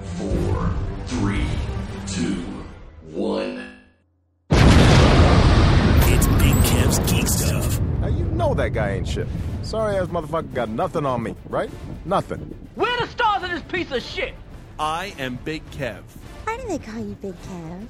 4, 3, 2, 1. It's Big Kev's Geek Stuff. Now you know that guy ain't shit. Sorry ass motherfucker got nothing on me, right? Nothing. Where are the stars of this piece of shit? I am Big Kev. Why do they call you Big Kev?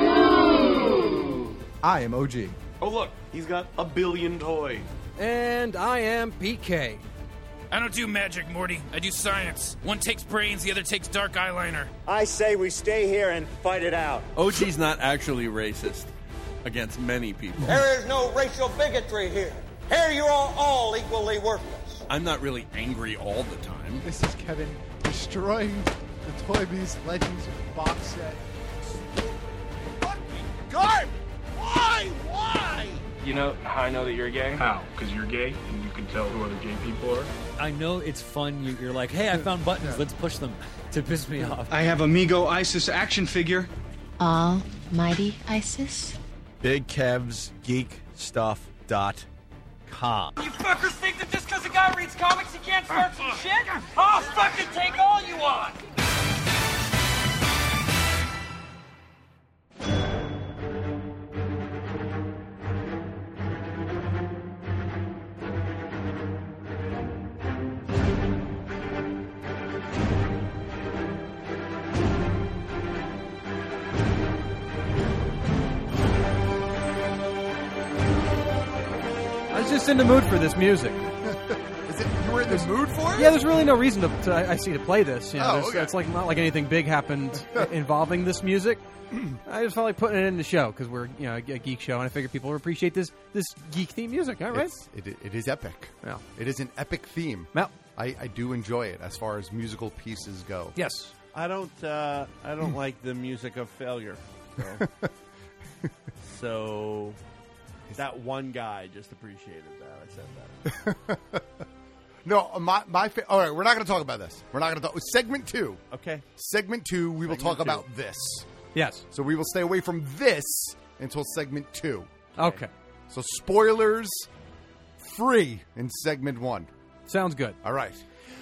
I am OG. Oh, look, he's got a billion toys. And I am PK. I don't do magic, Morty. I do science. One takes brains, the other takes dark eyeliner. I say we stay here and fight it out. OG's not actually racist against many people. There is no racial bigotry here. Here you are all equally worthless. I'm not really angry all the time. This is Kevin destroying the Toy Biz Legends box set. Fucking garbage! Why? You know how I know that you're gay? How? Because you're gay and you can tell who other gay people are? I know it's fun. You're like, hey, I found buttons. Let's push them to piss me off. I have Amigo Isis action figure. Almighty Isis? Big Kev's GeekStuff.com. You fuckers think that just because a guy reads comics he can't start some shit? I'll fucking take all you want! I was just in the mood for this music. You were in the mood for it? Yeah, there's really no reason to play this. You know, okay. It's like not like anything big happened involving this music. I just felt like putting it in the show because we're a geek show, and I figured people would appreciate this geek theme music. All right, It is epic. Yeah. It is an epic theme. Yeah. I do enjoy it as far as musical pieces go. Yes. I don't like the music of failure. So that one guy just appreciated that. I said that. No, all right, we're not going to talk about this. We're not going to talk. Segment 2. Okay. Segment 2, we will talk about this. Yes. So we will stay away from this until segment 2. Okay. So spoilers free in segment 1. Sounds good. All right.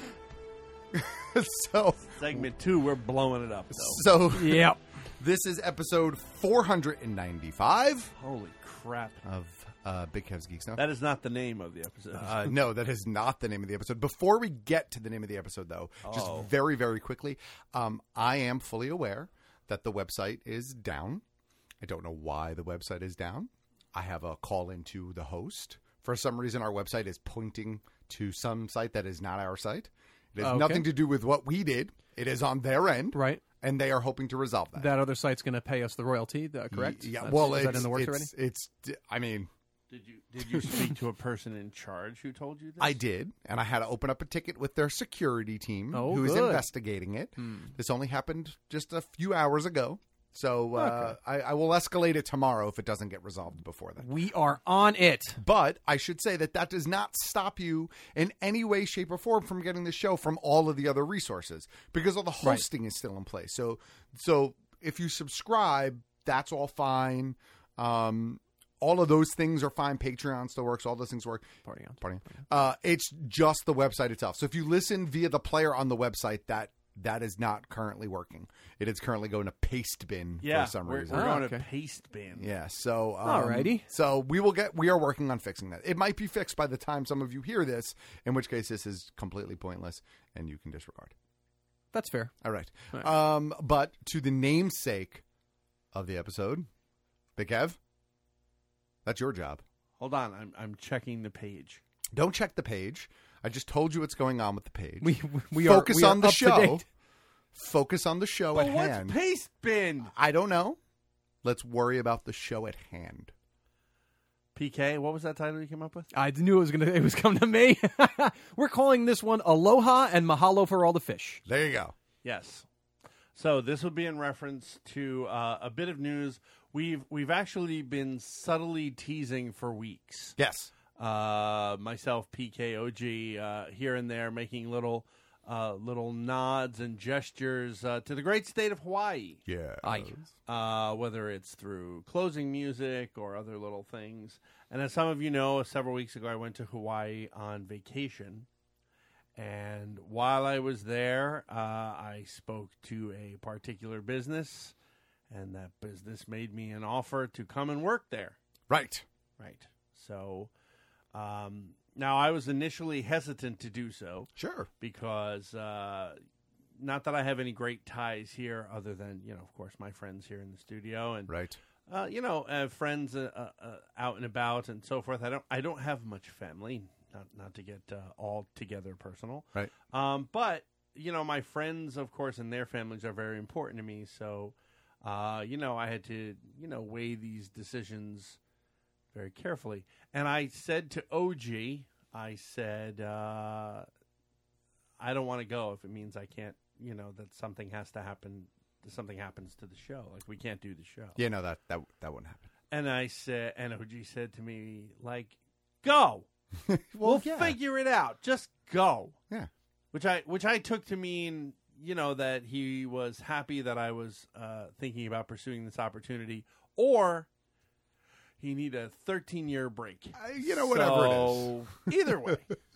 So segment 2, we're blowing it up. So yep. This is episode 495. Holy crap. Of Big Kev's Geek Stuff. That is not the name of the episode. No, that is not the name of the episode. Before we get to the name of the episode, though, just very, very quickly, I am fully aware that the website is down. I don't know why the website is down. I have a call into the host. For some reason, our website is pointing to some site that is not our site. It has nothing to do with what we did. It is on their end. Right. And they are hoping to resolve that. That other site's going to pay us the royalty, correct? Yeah. Is Well, that in the works already? Did you speak to a person in charge who told you this? I did, and I had to open up a ticket with their security team who is good. investigating it. This only happened just a few hours ago. So I will escalate it tomorrow if it doesn't get resolved before then. We are on it. But I should say that does not stop you in any way, shape, or form from getting the show from all of the other resources because all the hosting is still in place. So if you subscribe, that's all fine. All of those things are fine. Patreon still works. All those things work. Party on. It's just the website itself. So if you listen via the player on the website, that is not currently working. It is currently going to paste bin for some reason. We're going to paste bin. Yeah. So alrighty. So we are working on fixing that. It might be fixed by the time some of you hear this, in which case this is completely pointless and you can disregard. That's fair. All right. But to the namesake of the episode, Big Kev, that's your job. Hold on. I'm checking the page. Don't check the page. I just told you what's going on with the page. We focus on the up to show. date. Focus on the show at hand. What's paste bin? I don't know. Let's worry about the show at hand. PK, what was that title you came up with? I knew it was coming to me. We're calling this one Aloha and Mahalo for all the fish. There you go. Yes. So this would be in reference to a bit of news we've actually been subtly teasing for weeks. Yes. Myself, PK, OG, here and there, making little nods and gestures to the great state of Hawaii. Yeah. Whether it's through closing music or other little things. And as some of you know, several weeks ago I went to Hawaii on vacation. And while I was there, I spoke to a particular business, and that business made me an offer to come and work there. Right. So now I was initially hesitant to do so. Sure. Because not that I have any great ties here other than, of course, my friends here in the studio. And, right. Friends out and about and so forth. I don't have much family, not to get all together personal. Right. But, my friends, of course, and their families are very important to me. So, I had to, weigh these decisions very carefully. And I said to OG, I don't want to go if it means I can't, that something has to happen. Something happens to the show. Like, we can't do the show. Yeah, no, that wouldn't happen. And and OG said to me, like, go. We'll figure it out. Just go. Yeah. Which I took to mean, that he was happy that I was thinking about pursuing this opportunity, or he needed a 13-year break. Whatever it is. Either way.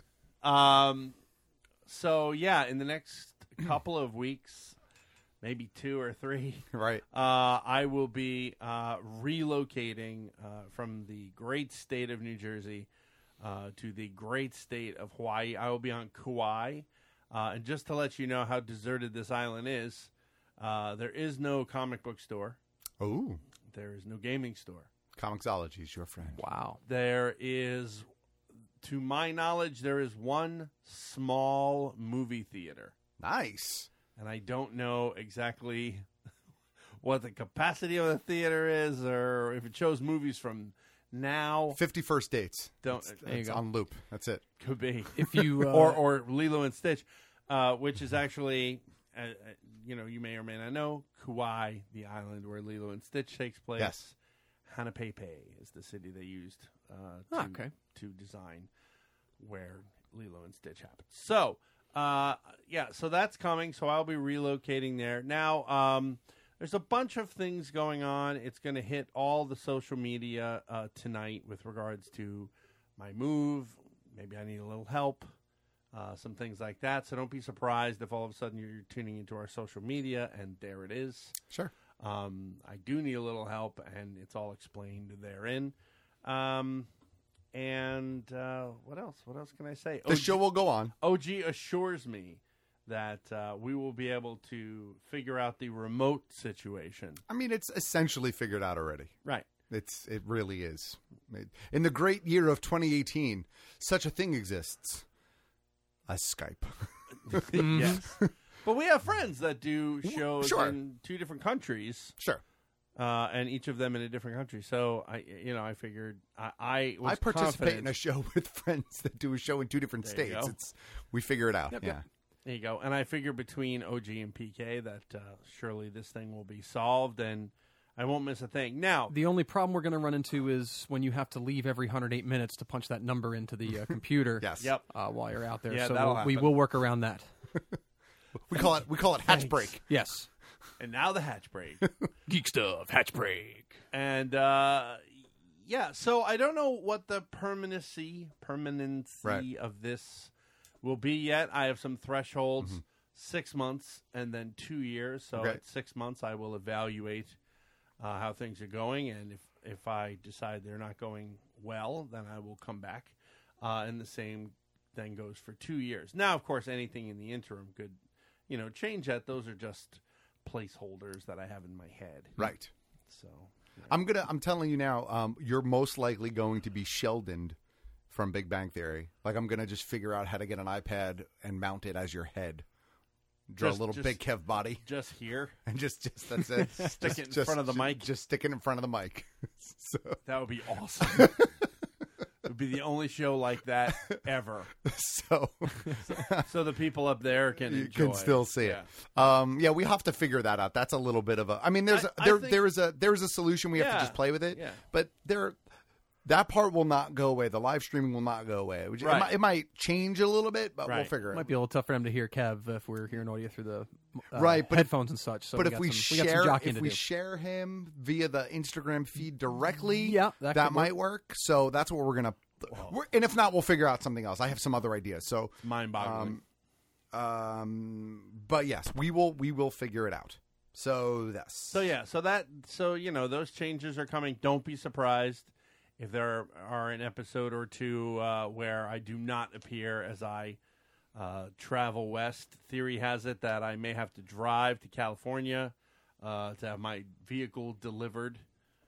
So, yeah, in the next couple of weeks, maybe 2 or 3, right? I will be relocating from the great state of New Jersey to the great state of Hawaii. I will be on Kauai. And just to let you know how deserted this island is, there is no comic book store. Oh. There is no gaming store. Comixology is your friend. Wow. There is, to my knowledge, there is one small movie theater. Nice. And I don't know exactly what the capacity of the theater is, or if it shows movies from now. 51st Dates. It's on loop. That's it. Could be. If you or Lilo and Stitch, which is actually, you may or may not know, Kauai, the island where Lilo and Stitch takes place. Yes. Hanapepe is the city they used to design where Lilo and Stitch happens. So, so that's coming. So I'll be relocating there. Now, there's a bunch of things going on. It's going to hit all the social media tonight with regards to my move. Maybe I need a little help, some things like that. So don't be surprised if all of a sudden you're tuning into our social media and there it is. Sure. I do need a little help, and it's all explained therein. And what else? What else can I say? The show will go on. OG assures me that we will be able to figure out the remote situation. I mean, it's essentially figured out already. Right. It really is. In the great year of 2018, such a thing exists as Skype. Yes. But we have friends that do shows Sure. in 2 different countries. Sure. And each of them in a different country. So I figured I was participate confident. in a show with friends that do a show in 2 different There you states. go. We figure it out. Yep, yeah. yep. There you go. And I figure between OG and PK that surely this thing will be solved and I won't miss a thing. Now, the only problem we're going to run into is when you have to leave every 108 minutes to punch that number into the computer. Yes. Yep. While you're out there. Yeah, so that'll we happen. will work around that. We call it hatch break. Yes. And now the hatch break. Geek stuff, hatch break. And so I don't know what the permanency Right. of this will be yet. I have some thresholds, 6 months and then 2 years. So Okay. at 6 months, I will evaluate how things are going. And if I decide they're not going well, then I will come back. And the same thing goes for 2 years. Now, of course, anything in the interim could, change that. Those are just placeholders that I have in my head. Right. So yeah. I'm telling you now, you're most likely going to be Sheldoned from Big Bang Theory. Like, I'm going to just figure out how to get an iPad and mount it as your head. Draw a little Big Kev body. Just here. And just that's it. Stick it in front of the mic. Just stick it in front of the mic. So. That would be awesome. It would be the only show like that ever. So the people up there can you enjoy can still see it. Yeah. We have to figure that out. That's a little bit of a. I mean, there is a solution. We have to just play with it. Yeah. But that part will not go away. The live streaming will not go away. It might change a little bit, but we'll figure it. Might be a little tough for them to hear Kev if we're hearing audio through the but headphones and such. So but if we share him via the Instagram feed directly, that might work. So that's what we're gonna. And if not, we'll figure out something else. I have some other ideas. So mind-boggling. But yes, we will figure it out. So this. So those changes are coming. Don't be surprised if there are an episode or two where I do not appear as I travel west. Theory has it that I may have to drive to California to have my vehicle delivered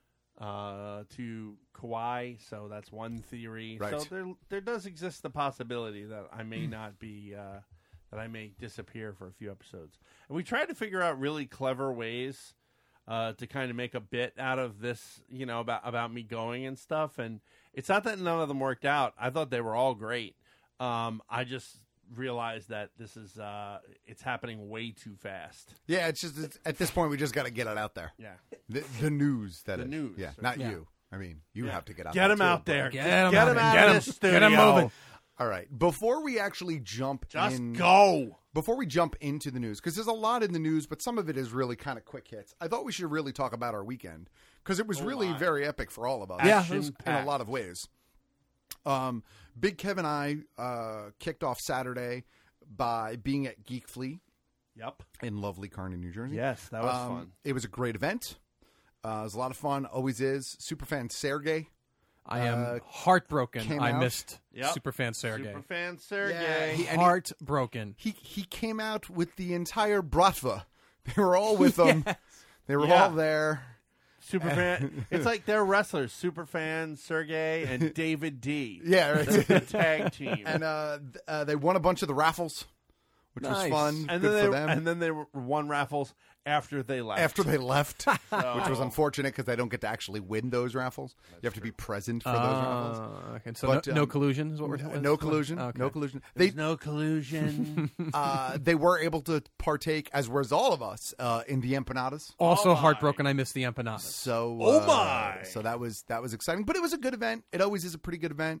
to Kauai. So that's one theory. Right. So there does exist the possibility that I may not be that I may disappear for a few episodes. And we tried to figure out really clever ways to kind of make a bit out of this, about me going and stuff. And it's not that none of them worked out. I thought they were all great. I just realized that this is it's happening way too fast. Yeah, it's at this point we just got to get it out there. Yeah, the news. The news. Yeah, not you. I mean, you have to get out. Get there him out too, there. Bro. Get him out of this studio. Get him moving. All right. Before we actually jump go. Before we jump into the news, because there's a lot in the news, but some of it is really kind of quick hits. I thought we should really talk about our weekend because it was really very epic for all of us. Yeah, in a lot of ways. Big Kev and I kicked off Saturday by being at Geek Flea. Yep. In lovely Kearney, New Jersey. Yes, that was fun. It was a great event. It was a lot of fun. Always is. Superfan Sergey. I am heartbroken. I out. missed Superfan Sergey. Superfan Sergey. Heartbroken. He came out with the entire Bratva. They were all with him. Yes. They were all there. Superfan. It's like they're wrestlers. Superfan Sergey and David D. Yeah, right. The tag team. And they won a bunch of the raffles, which was fun. And Good then for them. And then they won raffles after they left. Which was unfortunate because they don't get to actually win those raffles. You have to be present for those raffles. Okay, so no collusion is what we're talking. No collusion. Okay. No collusion. There's no collusion. They were able to partake, as was all of us, in the empanadas. Also heartbroken. I missed the empanadas. So, So that was exciting, but it was a good event. It always is a pretty good event.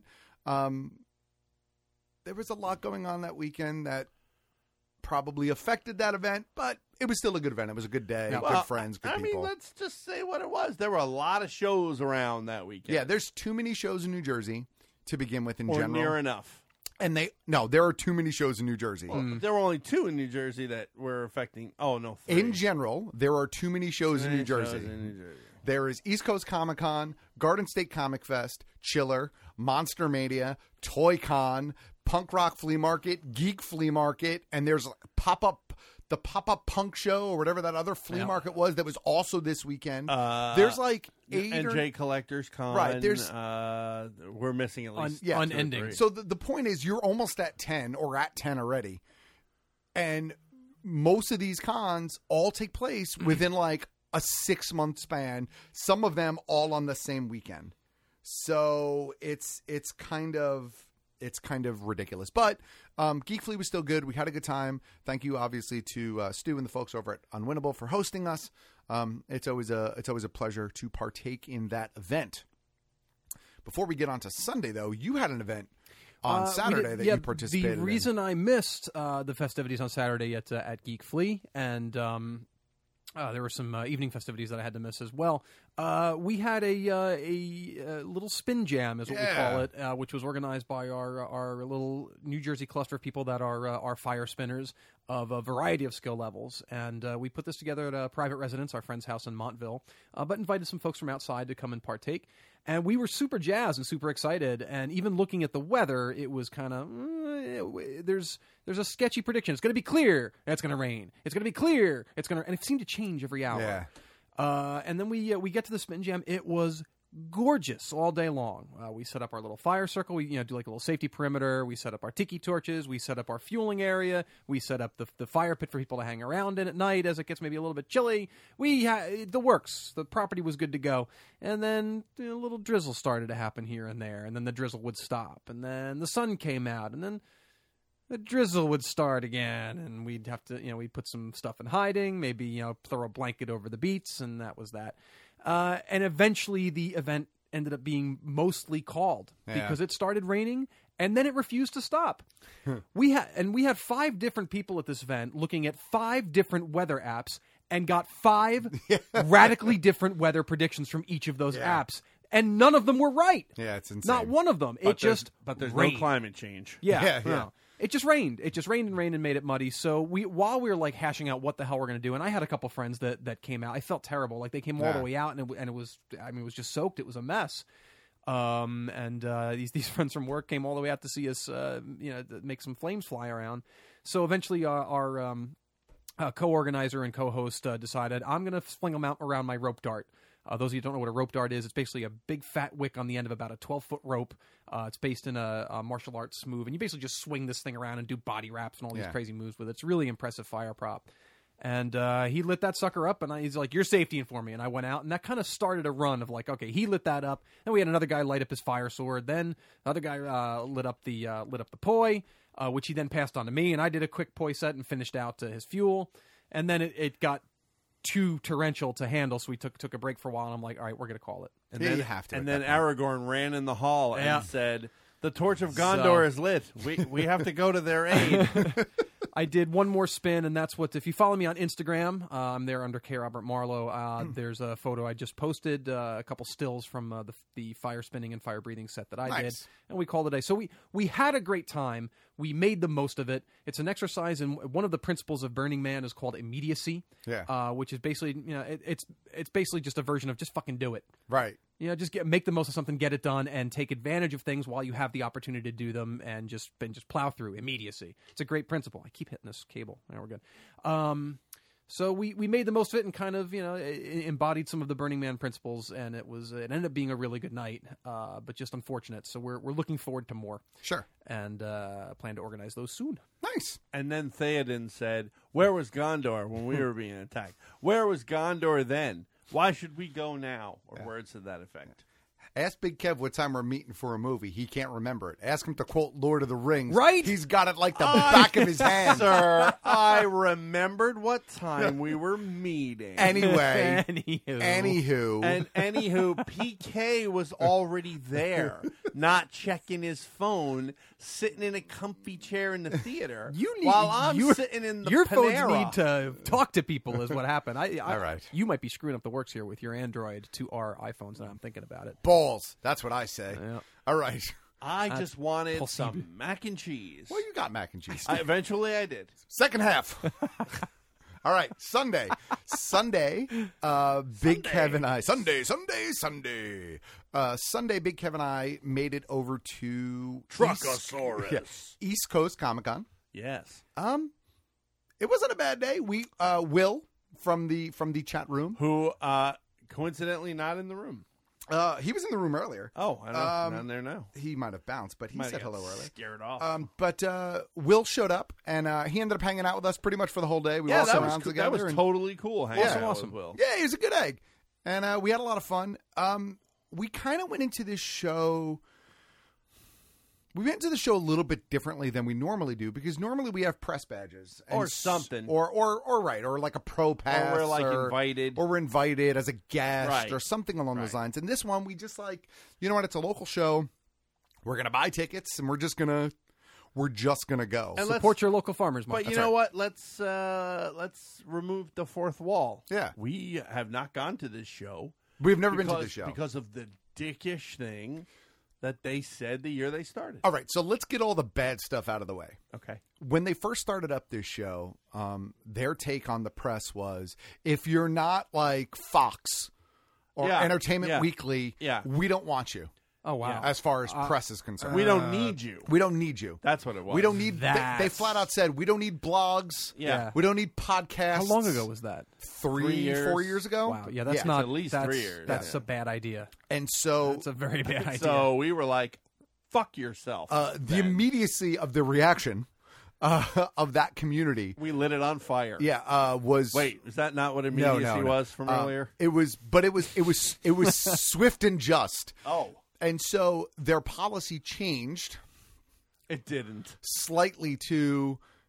There was a lot going on that weekend that probably affected that event, but it was still a good event. It was a good day, good friends, good people. I mean, let's just say what it was. There were a lot of shows around that weekend. Yeah, there's too many shows in New Jersey to begin with in general. Near enough. And there are too many shows in New Jersey. Well, there were only 2 in New Jersey that were affecting. Oh no, 3. In general, there are too many shows in New Jersey. There is East Coast Comic Con, Garden State Comic Fest, Chiller, Monster Mania, Toy Con, Punk Rock Flea Market, Geek Flea Market, and there's the pop-up punk show or whatever that other flea market was that was also this weekend. There's like 8 NJ Collectors Con. Right, there's we're missing at least unending. So the point is you're almost at 10 or at 10 already. And most of these cons all take place within like a 6-month span, some of them all on the same weekend. So it's kind of ridiculous. But Geek Flea was still good. We had a good time. Thank you, obviously, to Stu and the folks over at Unwinnable for hosting us. It's always a pleasure to partake in that event. Before we get on to Sunday, though, you had an event on Saturday that you participated in. The reason I missed the festivities on Saturday at Geek Flea, and there were some evening festivities that I had to miss as well. We had a little spin jam, is what we call it, which was organized by our little New Jersey cluster of people that are fire spinners of a variety of skill levels. And we put this together at a private residence, our friend's house in Montville, but invited some folks from outside to come and partake. And we were super jazzed and super excited. And even looking at the weather, it was kind of, there's a sketchy prediction. It's going to be clear. It's going to rain. It's going to be clear. And it seemed to change every hour. Yeah. And then we get to the spin jam. It was gorgeous all day long. We set up our little fire circle. We do like a little safety perimeter. We set up our tiki torches. We set up our fueling area. We set up the fire pit for people to hang around in at night as it gets maybe a little bit chilly. We had the works. The property was good to go. And then a little drizzle started to happen here and there. And then the drizzle would stop. And then the sun came out. And then the drizzle would start again, and we'd have to, we'd put some stuff in hiding, maybe, throw a blanket over the beats, and that was that. And eventually the event ended up being mostly called because it started raining, and then it refused to stop. We had 5 different people at this event looking at 5 different weather apps and got 5 radically different weather predictions from each of those apps. And none of them were right. Yeah, it's insane. Not one of them. But there's no climate change. Yeah. It just rained. It just rained and made it muddy. So while we were like hashing out what the hell we're going to do, and I had a couple friends that came out. I felt terrible. Like they came all the way out, and it was, I mean, it was just soaked. It was a mess. These friends from work came all the way out to see us, make some flames fly around. So eventually, our co-organizer and co-host decided I'm going to fling them out around my rope dart. Those of you who don't know what a rope dart is, it's basically a big fat wick on the end of about a 12-foot rope. It's based in a martial arts move, and you basically just swing this thing around and do body wraps and all these crazy moves with it. It's a really impressive fire prop. And he lit that sucker up, and he's like, "You're safety for me." And I went out, and that kind of started a run of like, okay, he lit that up. Then we had another guy light up his fire sword. Then the other guy lit up the poi, which he then passed on to me, and I did a quick poi set and finished out his fuel. And then it got too torrential to handle, so we took a break for a while, and I'm like, all right, we're going to call it. And then you have to. And then Aragorn ran in the hall and said, "The torch of Gondor is lit. We have to go to their aid." I did one more spin, and that's what, if you follow me on Instagram, I'm there under K. Robert Marlowe. There's a photo I just posted, a couple stills from the fire spinning and fire breathing set that I did, and we called it a day. So we had a great time. We made the most of it. It's an exercise, and one of the principles of Burning Man is called immediacy, which is basically, it's basically just a version of just fucking do it. Right. Just make the most of something, get it done, and take advantage of things while you have the opportunity to do them, and just plow through immediacy. It's a great principle. I keep hitting this cable. Now we're good. So we made the most of it and kind of embodied some of the Burning Man principles, and it ended up being a really good night, but just unfortunate. So we're looking forward to more. Sure. And plan to organize those soon. Nice. And then Theoden said, "Where was Gondor when we were being attacked? Where was Gondor then? Why should we go now?" Or words to that effect. Ask Big Kev what time we're meeting for a movie. He can't remember it. Ask him to quote Lord of the Rings. Right? He's got it like the back of his hand. Sir, I remembered what time we were meeting. Anyway. Anywho. And anywho, PK was already there, not checking his phone, sitting in a comfy chair in the theater while I'm sitting in the Your Panera. phones need to talk to people is what happened. All right. You might be screwing up the works here with your Android to our iPhones, now I'm thinking about it. Balls. That's what I say. Yeah. All right. I just wanted some mac and cheese. Well, you got mac and cheese. Eventually I did. Second half. All right. Sunday. Big Kev and I. Sunday, Big Kev and I made it over to Truckosaurus. East Coast Comic-Con. Yes. It wasn't a bad day. We Will from the chat room, who coincidentally not in the room. He was in the room earlier. Oh, I don't know. Not in there now. He might have bounced, but he said hello earlier. Scared off. But Will showed up, and he ended up hanging out with us pretty much for the whole day. We walked around together. That was totally cool. Hanging out with Will. Yeah, he was a good egg, and we had a lot of fun. We kind of went into this show. We went into the show a little bit differently than we normally do, because normally we have press badges or something, or like a pro pass, or we're invited, or we're invited as a guest, or something along those lines. And this one, we just you know what? It's a local show. We're gonna buy tickets, and we're just gonna go and support your local farmers market. But you know what? Let's remove the fourth wall. Yeah, we have not gone to this show. We've never been to this show because of the dickish thing that they said the year they started. All right, so let's get all the bad stuff out of the way. Okay. When they first started up this show, their take on the press was, if you're not like Fox or Entertainment Weekly, we don't want you. Oh, wow. As far as press is concerned. We don't need you. We don't need you. That's what it was. We don't need that. They flat out said, we don't need blogs. Yeah. We don't need podcasts. How long ago was that? 4 years ago? Wow. Yeah, that's not at least 3 years. That's a bad idea. And so that's a very bad idea. So we were like, fuck yourself. The immediacy of the reaction of that community. We lit it on fire. Yeah, was Wait, is that not what immediacy was from earlier? It was swift and just. Oh. And so their policy changed. It didn't. Slightly to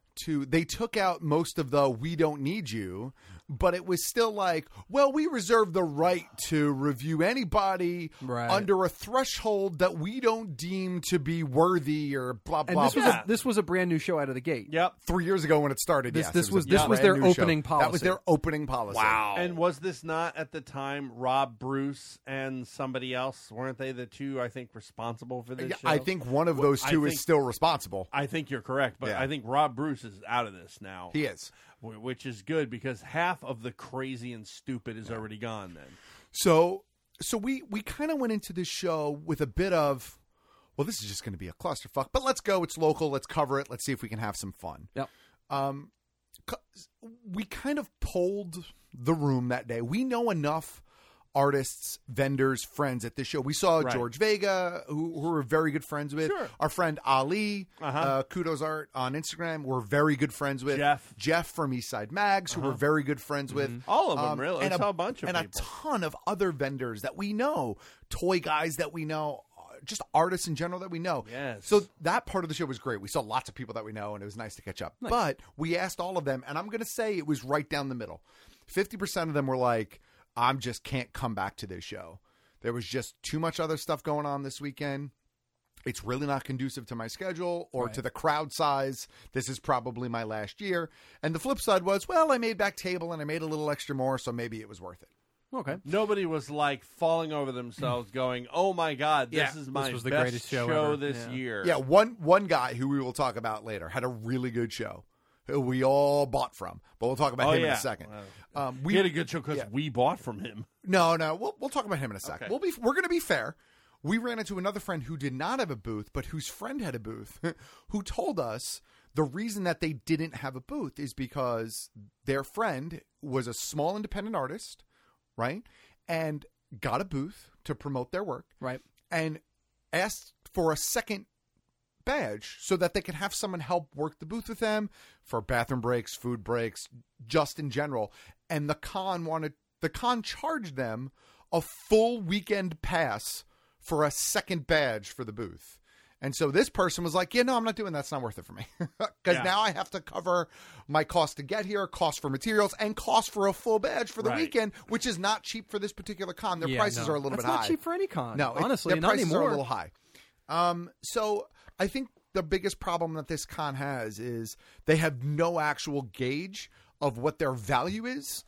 they took out most of the "we don't need you," but it was still like, well, we reserve the right to review anybody under a threshold that we don't deem to be worthy or blah blah. And this was a brand new show out of the gate. Yep, 3 years ago when it started. This was their opening policy. That was their opening policy. Wow. And was this not at the time Rob Bruce and somebody else? Weren't they the two, I think, responsible for this show? I think one of those two is still responsible. I think you're correct, but I think Rob Bruce is out of this now. He is. Which is good because half of the crazy and stupid is already gone then. So we kind of went into this show with a bit of, well, this is just going to be a clusterfuck, but let's go. It's local. Let's cover it. Let's see if we can have some fun. Yep. We kind of polled the room that day. We know enough artists, vendors, friends at this show. We saw George Vega, who we're very good friends with. Sure. Our friend Ali, Kudos Art on Instagram, we're very good friends with. Jeff from Eastside Mags, who we're very good friends with. All of them, really. And it's a bunch of and people. a ton of other vendors that we know, toy guys that we know, just artists in general that we know. Yes. So that part of the show was great. We saw lots of people that we know, and it was nice to catch up. Nice. But we asked all of them, and I'm going to say it was right down the middle. 50% of them were like, I just can't come back to this show. There was just too much other stuff going on this weekend. It's really not conducive to my schedule or to the crowd size. This is probably my last year. And the flip side was, well, I made back table and I made a little extra more, so maybe it was worth it. Okay. Nobody was like falling over themselves going, oh my God, this is my was the best greatest show ever. this year. Yeah, one guy who we will talk about later had a really good show. Who we all bought from, but we'll talk about him in a second. We had a good show because we bought from him. No, we'll talk about him in a second. Okay. We're going to be fair. We ran into another friend who did not have a booth, but whose friend had a booth, who told us the reason that they didn't have a booth is because their friend was a small independent artist, right, and got a booth to promote their work, right, and asked for a second badge so that they could have someone help work the booth with them for bathroom breaks, food breaks, just in general. And the con charged them a full weekend pass for a second badge for the booth. And so this person was like, yeah, no, I'm not doing that. It's not worth it for me. Because now I have to cover my cost to get here, cost for materials, and cost for a full badge for the weekend, which is not cheap for this particular con. Their prices are a little bit high. It's not cheap for any con. No, honestly, their not prices anymore. are a little high. So I think the biggest problem that this con has is they have no actual gauge of what their value is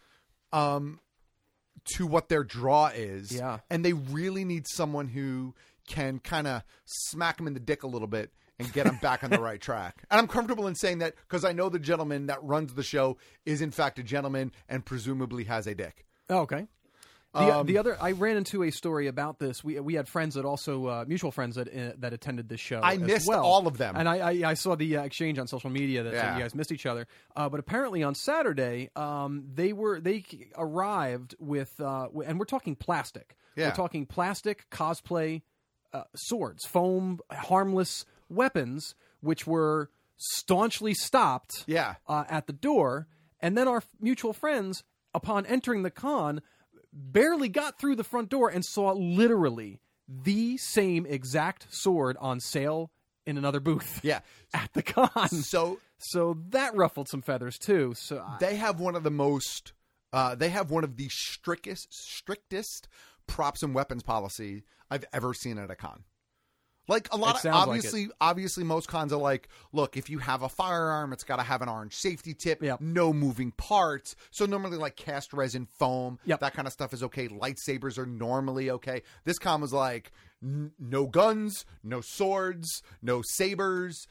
to what their draw is. Yeah. And they really need someone who can kind of smack them in the dick a little bit and get them back on the right track. And I'm comfortable in saying that because I know the gentleman that runs the show is in fact a gentleman and presumably has a dick. Oh, okay. The other, I ran into a story about this. We had friends that also mutual friends that attended this show. I missed all of them, and I saw the exchange on social media that you guys missed each other. But apparently on Saturday, they arrived with, and we're talking plastic. Yeah. We're talking plastic cosplay swords, foam, harmless weapons, which were staunchly stopped. At the door, and then our mutual friends, upon entering the con, barely got through the front door and saw literally the same exact sword on sale in another booth. Yeah, at the con. So that ruffled some feathers too. So they have one of the most, they have one of the strictest props and weapons policy I've ever seen at a con. Like a lot of obviously most cons are like, look, if you have a firearm, it's got to have an orange safety tip, no moving parts. So normally like cast resin foam, that kind of stuff is okay. Lightsabers are normally okay. This con was like no guns, no swords, no sabers,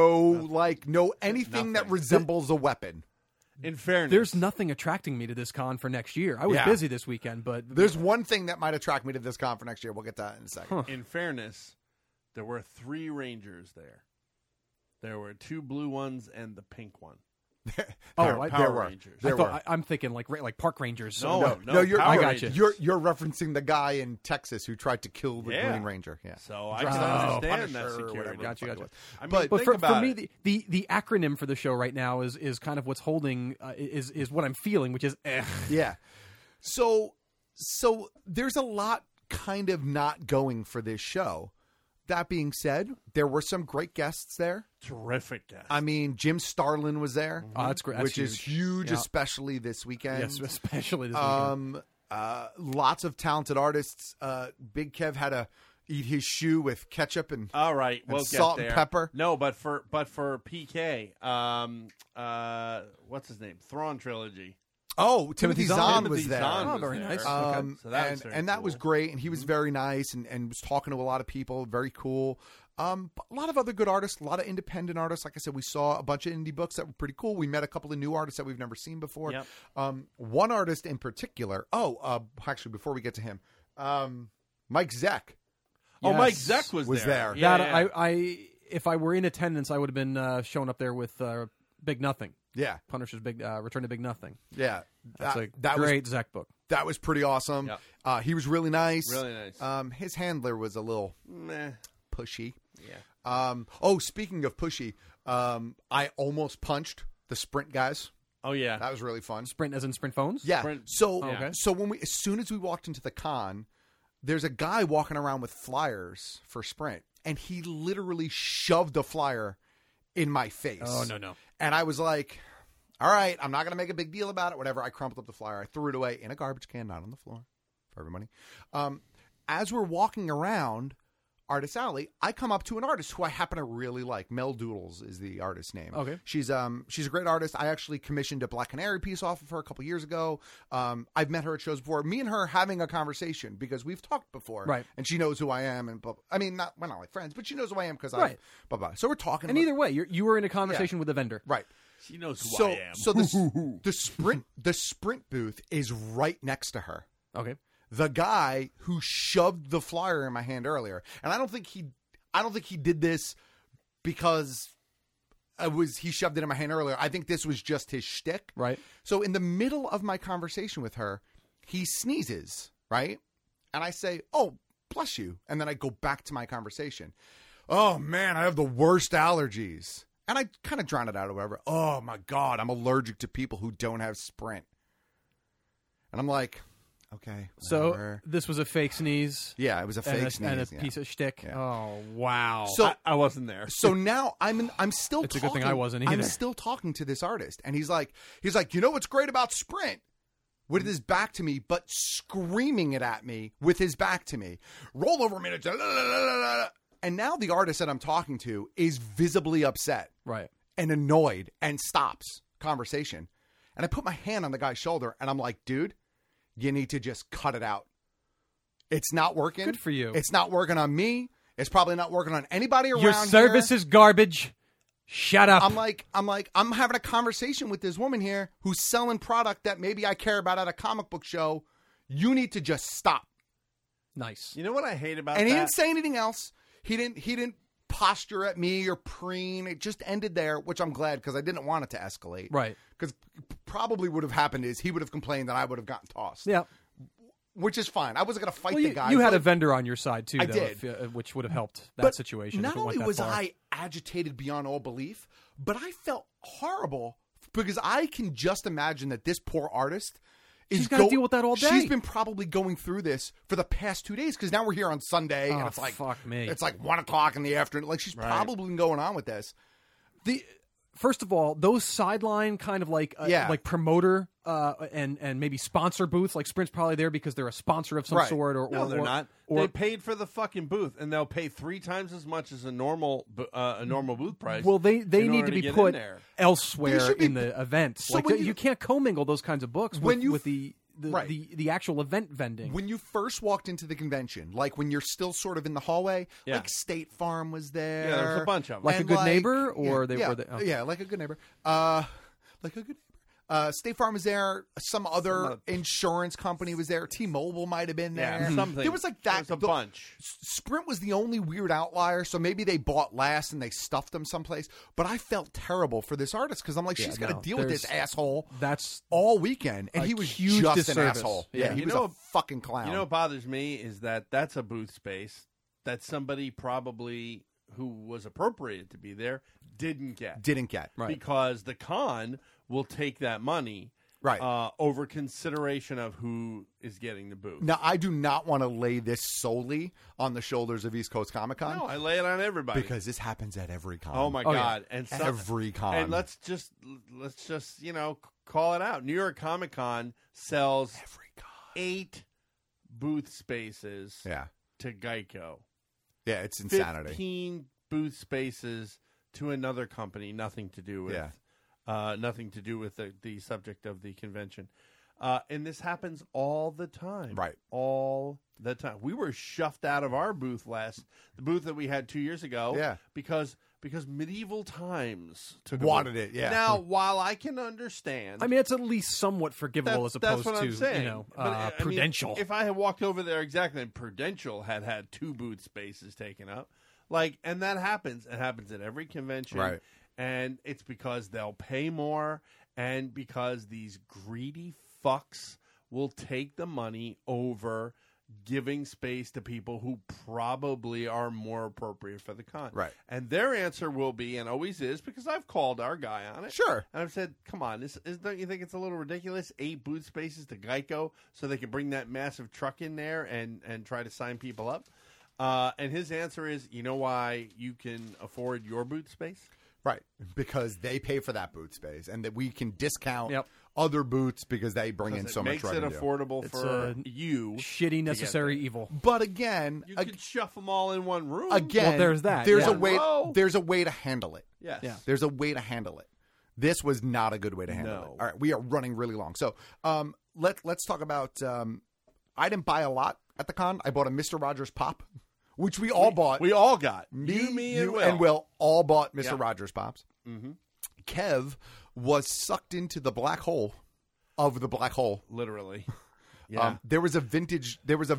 no anything that resembles a weapon. In fairness, there's nothing attracting me to this con for next year. I was busy this weekend, but there's one thing that might attract me to this con for next year. We'll get to that in a second. In fairness, there were 3 Rangers there. There were 2 blue ones and the pink one. Power Rangers. I'm thinking like park rangers. No, I got you. You're referencing the guy in Texas who tried to kill the Green Ranger. Yeah. So I can understand that security. Gotcha. I mean, but for me, the acronym for the show right now is kind of what's holding is what I'm feeling, which is Yeah. So there's a lot kind of not going for this show. that being said, there were some great guests there. Terrific guests. I mean, Jim Starlin was there. Oh, that's great. Which is huge, Yeah. especially this weekend. Yes, especially this weekend. Lots of talented artists. Big Kev had to eat his shoe with ketchup and all right, and we'll salt get there. and pepper. No, but for PK, what's his name? Thrawn trilogy. Oh, Timothy Zahn was there. Zahn Oh, very there. nice. So that was very that was cool. great, and he was very nice and was talking to a lot of people. Very cool. A lot of other good artists, a lot of independent artists. Like I said, we saw a bunch of indie books that were pretty cool. We met a couple of new artists that we've never seen before. Yep. One artist in particular. Actually, before we get to him, Mike Zeck. Oh, Yes. Mike Zeck was there. That Yeah. I if I were in attendance, I would have been showing up there with Big Nothing. Yeah, Punisher's Big Return to Big Nothing. Yeah, That's a that great was, Zeck book. That was pretty awesome. Yep. He was really nice. Really nice. His handler was a little Meh. pushy. Yeah. Speaking of pushy, I almost punched the Sprint guys. Oh yeah, That was really fun. Sprint as in Sprint phones? Yeah. Sprint. So Okay. so as soon as we walked into the con, there's a guy walking around with flyers for Sprint, and he literally shoved a flyer in my face. Oh, no. And I was like, all right, I'm not going to make a big deal about it, whatever. I crumpled up the flyer. I threw it away in a garbage can, not on the floor for everybody. As we're walking around Artist Alley, I come up to an artist who I happen to really like. Mel Doodles is the artist's name. Okay. She's a great artist. I actually commissioned a Black Canary piece off of her a couple years ago. I've met her at shows before. Me and her having a conversation because we've talked before. Right. And she knows who I am. And I mean, we're not like friends, but she knows who I am because Right. blah, blah. So we're talking. And about, either way, you were in a conversation with a vendor. Right. She knows who I am. So the Sprint booth is right next to her. Okay. The guy who shoved the flyer in my hand earlier, and I don't think he did this because he shoved it in my hand earlier. I think this was just his shtick. Right. So in the middle of my conversation with her, he sneezes, right? And I say, "Oh, bless you," and then I go back to my conversation. "Oh man, I have the worst allergies." And I kind of drown it out or whatever. "Oh my God, I'm allergic to people who don't have Sprint." And I'm like, okay. So this was a fake sneeze. Yeah, it was a fake sneeze. And a piece of shtick. Yeah. Oh, wow. So I wasn't there. So now I'm still It's a talking. good thing I wasn't either. I'm still talking to this artist, and he's like, you know what's great about Sprint? With his back to me, but screaming it at me with his back to me. Roll over a minute. And now the artist that I'm talking to is visibly upset. Right. And annoyed and stops conversation. And I put my hand on the guy's shoulder and I'm like, dude, you need to just cut it out. It's not working. Good for you. It's not working on me. It's probably not working on anybody around Your service here. is garbage. Shut up. I'm having a conversation with this woman here who's selling product that maybe I care about at a comic book show. You need to just stop. Nice. You know what I hate about And that? he didn't say anything else. He didn't posture at me or preen. It just ended there, which I'm glad because I didn't want it to escalate. Right. Because probably would have happened is he would have complained and I would have gotten tossed. Yeah. Which is fine. I wasn't going to fight Well, the guy. you had but a vendor on your side, too, I though, did. Which would have helped that But situation. Not if it only went that was far. I agitated beyond all belief, but I felt horrible because I can just imagine that this poor artist She's got to deal with that all day. She's been probably going through this for the past 2 days because now we're here on Sunday and it's like fuck me. It's like 1:00 in the afternoon. Like she's probably been going on with this. First of all, those sideline kind of like promoter and maybe sponsor booths, like Sprint's probably there because they're a sponsor of some sort. Or no, they're not. Or, they paid for the fucking booth, and they'll pay 3 times as much as a normal booth price. Well, they in need order to be get put in there. elsewhere in the events. So like when you can't commingle those kinds of books with Right. the actual event vending. When you first walked into the convention, like when you're still sort of in the hallway, like State Farm was there. Yeah, there's a bunch of them. Like a good neighbor, or they were like a good neighbor. Like a good neighbor. State Farm was there. Some other insurance company was there. T-Mobile might have been there. Yeah, something. There was like that. There was a bunch. Sprint was the only weird outlier, so maybe they bought last and they stuffed them someplace. But I felt terrible for this artist because I'm like, she's got to deal with this asshole. That's all weekend, and he was huge just disservice. an asshole. Yeah, he was a fucking clown. You know what bothers me is that's a booth space that somebody probably who was appropriated to be there didn't get. Right. Because the con will take that money Right. Over consideration of who is getting the booth. Now, I do not want to lay this solely on the shoulders of East Coast Comic Con. No, I lay it on everybody because this happens at every con. Oh my God! Yeah. And every con. And let's just call it out. New York Comic Con sells 8 booth spaces. Yeah. To Geico. Yeah, it's insanity. 15 booth spaces to another company. Nothing to do with. Yeah. Nothing to do with the subject of the convention. And this happens all the time. Right. All the time. We were shoved out of our booth the booth that we had 2 years ago. Yeah. Because Medieval Times wanted it, yeah. Now, while I can understand... I mean, it's at least somewhat forgivable as opposed that's what to, I'm saying. Prudential. I mean, if I had walked over there exactly, and Prudential had 2 booth spaces taken up, and that happens. It happens at every convention. Right. And it's because they'll pay more and because these greedy fucks will take the money over giving space to people who probably are more appropriate for the con. Right. And their answer will be, and always is, because I've called our guy on it. Sure. And I've said, come on, don't you think it's a little ridiculous? 8 booth spaces to Geico so they can bring that massive truck in there and try to sign people up? And his answer is, you know why you can afford your booth space? Right, because they pay for that booth space, and that we can discount other booths because they bring in so much revenue. Makes it affordable for you. Shitty necessary evil. But again, you could shove them all in one room. Again, well, there's that. There's a way. There's a way to handle it. Yes. Yeah. There's a way to handle it. This was not a good way to handle it. All right, we are running really long, so let's talk about. I didn't buy a lot at the con. I bought a Mr. Rogers pop. Which we all bought. We all got. Me, you, and Will all bought Mr. Yep. Rogers Pops. Mm-hmm. Kev was sucked into the black hole of the black hole. Literally. Yeah. There was a vintage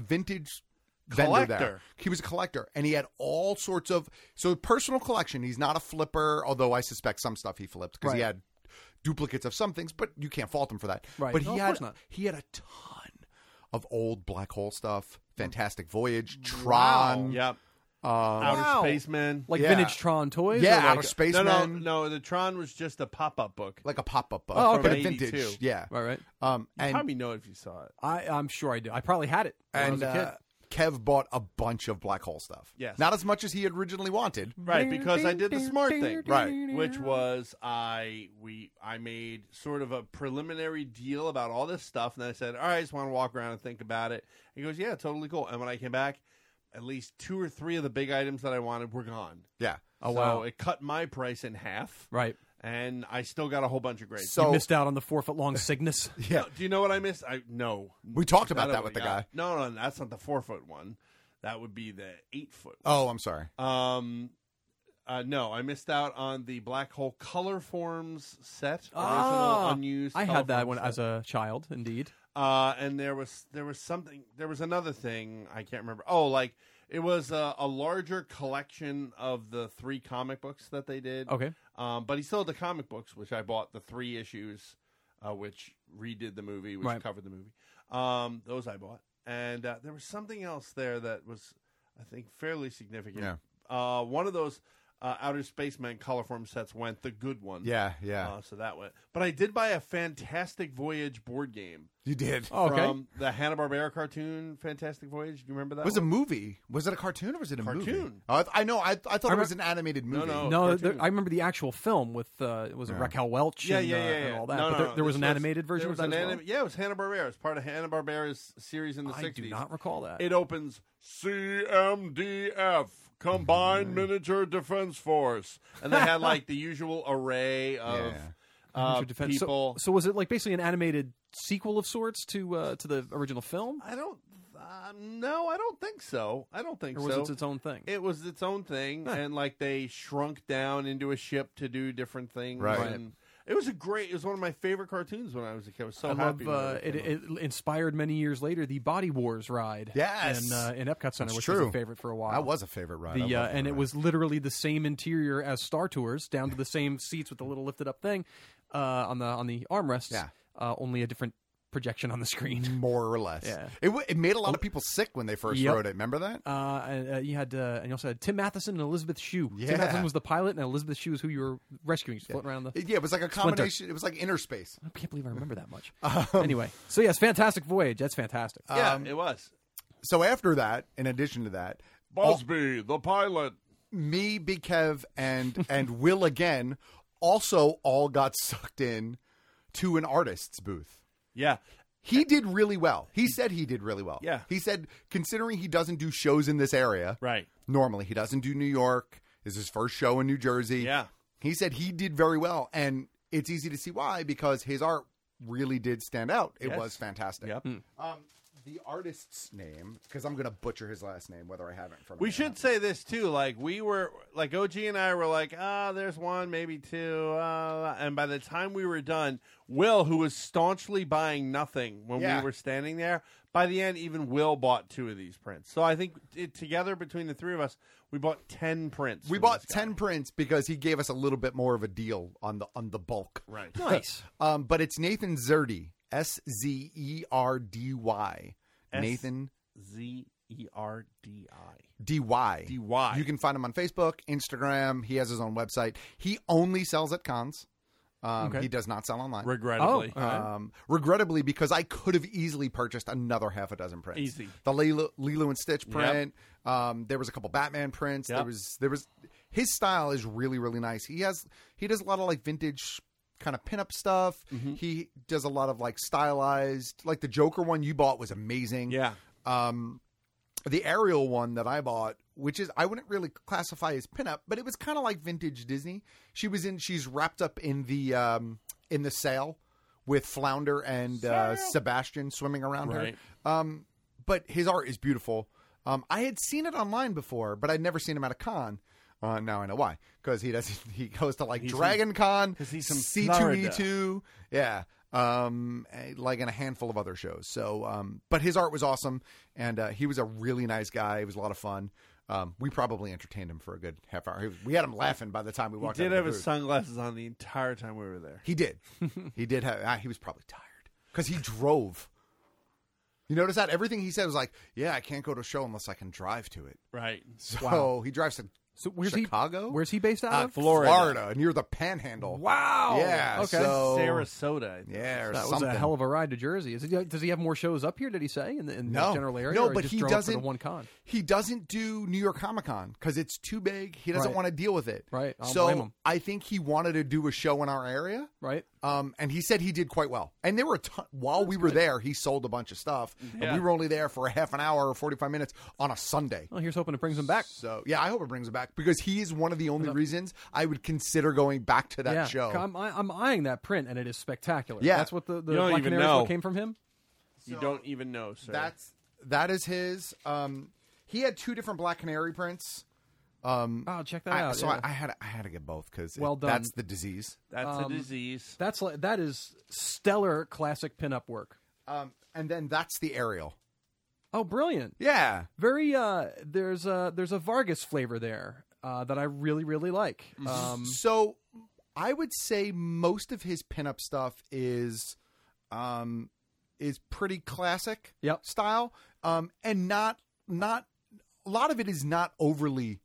vendor there. He was a collector, and he had all sorts of personal collection. He's not a flipper, although I suspect some stuff he flipped because he had duplicates of some things, but you can't fault him for that. Right. But No, of course not. he had a ton of old black hole stuff. Fantastic Voyage, Tron. Yep. Outer Spaceman. Like vintage Tron toys? Yeah, or like Outer Spaceman. No, the Tron was just a pop-up book. Like a pop-up book. Oh, okay. But a From vintage. 82. Yeah. Right. You and probably know if you saw it. I'm sure I do. I probably had it when I was and a kid. Kev bought a bunch of black hole stuff. Yes. Not as much as he had originally wanted. Right, because I did the smart thing. Right. Which was I made sort of a preliminary deal about all this stuff, and then I said, all right, I just want to walk around and think about it. He goes, yeah, totally cool. And when I came back, at least 2 or 3 of the big items that I wanted were gone. Yeah. Oh, so wow. it cut my price in half. Right. And I still got a whole bunch of grades. So you missed out on the 4-foot-long Cygnus. Yeah. No, do you know what I missed? No. We talked about that I with the would've guy. got. No, that's not the 4-foot one. That would be the 8-foot. Oh, I'm sorry. No, I missed out on the Black Hole Color Forms set. Ah, Unused. I had that one set. as a child, indeed. And there was another thing I can't remember. Oh, like it was a larger collection of the 3 comic books that they did. Okay. But he still had the comic books, which I bought the 3 issues, which redid the movie, which covered the movie. Those I bought, and there was something else there that was, I think, fairly significant. Yeah. One of those. Outer Spaceman Colorform sets went, the good one. Yeah. So that went. But I did buy a Fantastic Voyage board game. You did? Oh, okay. From the Hanna-Barbera cartoon Fantastic Voyage. Do you remember that? It was one? a movie. Was it a cartoon or was it a movie? Cartoon. I know. I thought it was an animated movie. No, I remember the actual film with was it Raquel Welch and all that. But there was an animated version of that as well? Yeah, it was Hanna-Barbera. It's part of Hanna-Barbera's series in the 60s. I do not recall that. It opens CMDF. Combined Miniature Defense Force, and they had like the usual array of people. So was it like basically an animated sequel of sorts to the original film? I don't. No, I don't think so. Or was it its own thing? It was its own thing, and like they shrunk down into a ship to do different things. Right. And it was one of my favorite cartoons when I was a kid. I was so happy. It inspired many years later the Body Wars ride. Yes. In Epcot Center, That's which true. was a favorite for a while. That was a favorite ride. And it was literally the same interior as Star Tours, down to the same seats with the little lifted up thing on the armrests. Yeah. Only a different projection on the screen. More or less. Yeah. It made a lot of people sick when they first wrote it. Remember that? You had, and you also had Tim Matheson and Elizabeth Shue. Yeah. Tim Matheson was the pilot, and Elizabeth Shue was who you were rescuing, just floating around the. Yeah, it was like a combination. It was like inner space. I can't believe I remember that much. Anyway, so yes, fantastic voyage. That's fantastic. Yeah, it was. So after that, in addition to that, Busby, the pilot, me, Big Kev, and Will again also all got sucked in to an artist's booth. Yeah. He did really well. He said he did really well. Yeah. He said, considering he doesn't do shows in this area, right? Normally, he doesn't do New York. This is his first show in New Jersey. Yeah. He said he did very well, and it's easy to see why, because his art really did stand out. It was fantastic. Yep. The artist's name, because I'm going to butcher his last name, whether I have it in front of me. We should say this, too. Like, we were, like, OG and I were like, there's one, maybe two. And by the time we were done, Will, who was staunchly buying nothing when we were standing there, by the end, even Will bought 2 of these prints. So I think together, between the 3 of us, we bought 10 prints. We bought 10 prints because he gave us a little bit more of a deal on the bulk. Right. Nice. But it's Nathan Zerdy. Szerdy. Nathan Zerdy. DY. You can find him on Facebook, Instagram. He has his own website. He only sells at cons. He does not sell online. Regrettably. Regrettably, because I could have easily purchased another half a dozen prints. Easy. The Lilo and Stitch print. There was a couple Batman prints. Yep. There was his style is really, really nice. He does a lot of like vintage kind of pinup stuff. Mm-hmm. He does a lot of like stylized, like the Joker one you bought was amazing. Yeah. The Ariel one that I bought, which is I wouldn't really classify as pinup, but it was kind of like vintage Disney. She's wrapped up in the sail with Flounder and Sebastian swimming around right. her. But his art is beautiful. I had seen it online before, but I'd never seen him at a con. Now I know why, because he goes to like Dragon Con, C2E2, like in a handful of other shows. So, but his art was awesome, and he was a really nice guy. It was a lot of fun. We probably entertained him for a good half hour. We had him laughing by the time we walked out. He did of have the his booth. sunglasses on the entire time we were there. He did. He did have. He was probably tired because he drove. You notice that everything he said was like, "Yeah, I can't go to a show unless I can drive to it." Right. So he drives to. So where's Chicago? Where's he based out of? Florida, near the Panhandle. Wow. Yeah. Okay. So, Sarasota. Yeah. Or that something. was a hell of a ride to Jersey. Does he have more shows up here? Did he say in the general area? No, or but just he drove for doesn't. the one con. He doesn't do New York Comic Con because it's too big. He doesn't Right. want to deal with it. Right. I'll so blame him. I think he wanted to do a show in our area. Right. And he said he did quite well. And there were while we were there, he sold a bunch of stuff. Yeah. And we were only there for a half an hour or 45 minutes on a Sunday. Well, here's hoping it brings him back. So yeah, I hope it brings him back because he is one of the only reasons I would consider going back to that show. I'm eyeing that print, and it is spectacular. Yeah. That's what the You don't Black even Canaries know. what came from him. You don't even know, sir. That is his. He had 2 different Black Canary prints. Check that out. So yeah. I had to get both because Well done. that's the disease. That's a disease. That is stellar classic pinup work. And then that's the Ariel. Oh, brilliant! Yeah, very. There's a Vargas flavor there that I really really like. So I would say most of his pinup stuff is pretty classic style, and not a lot of it is not overly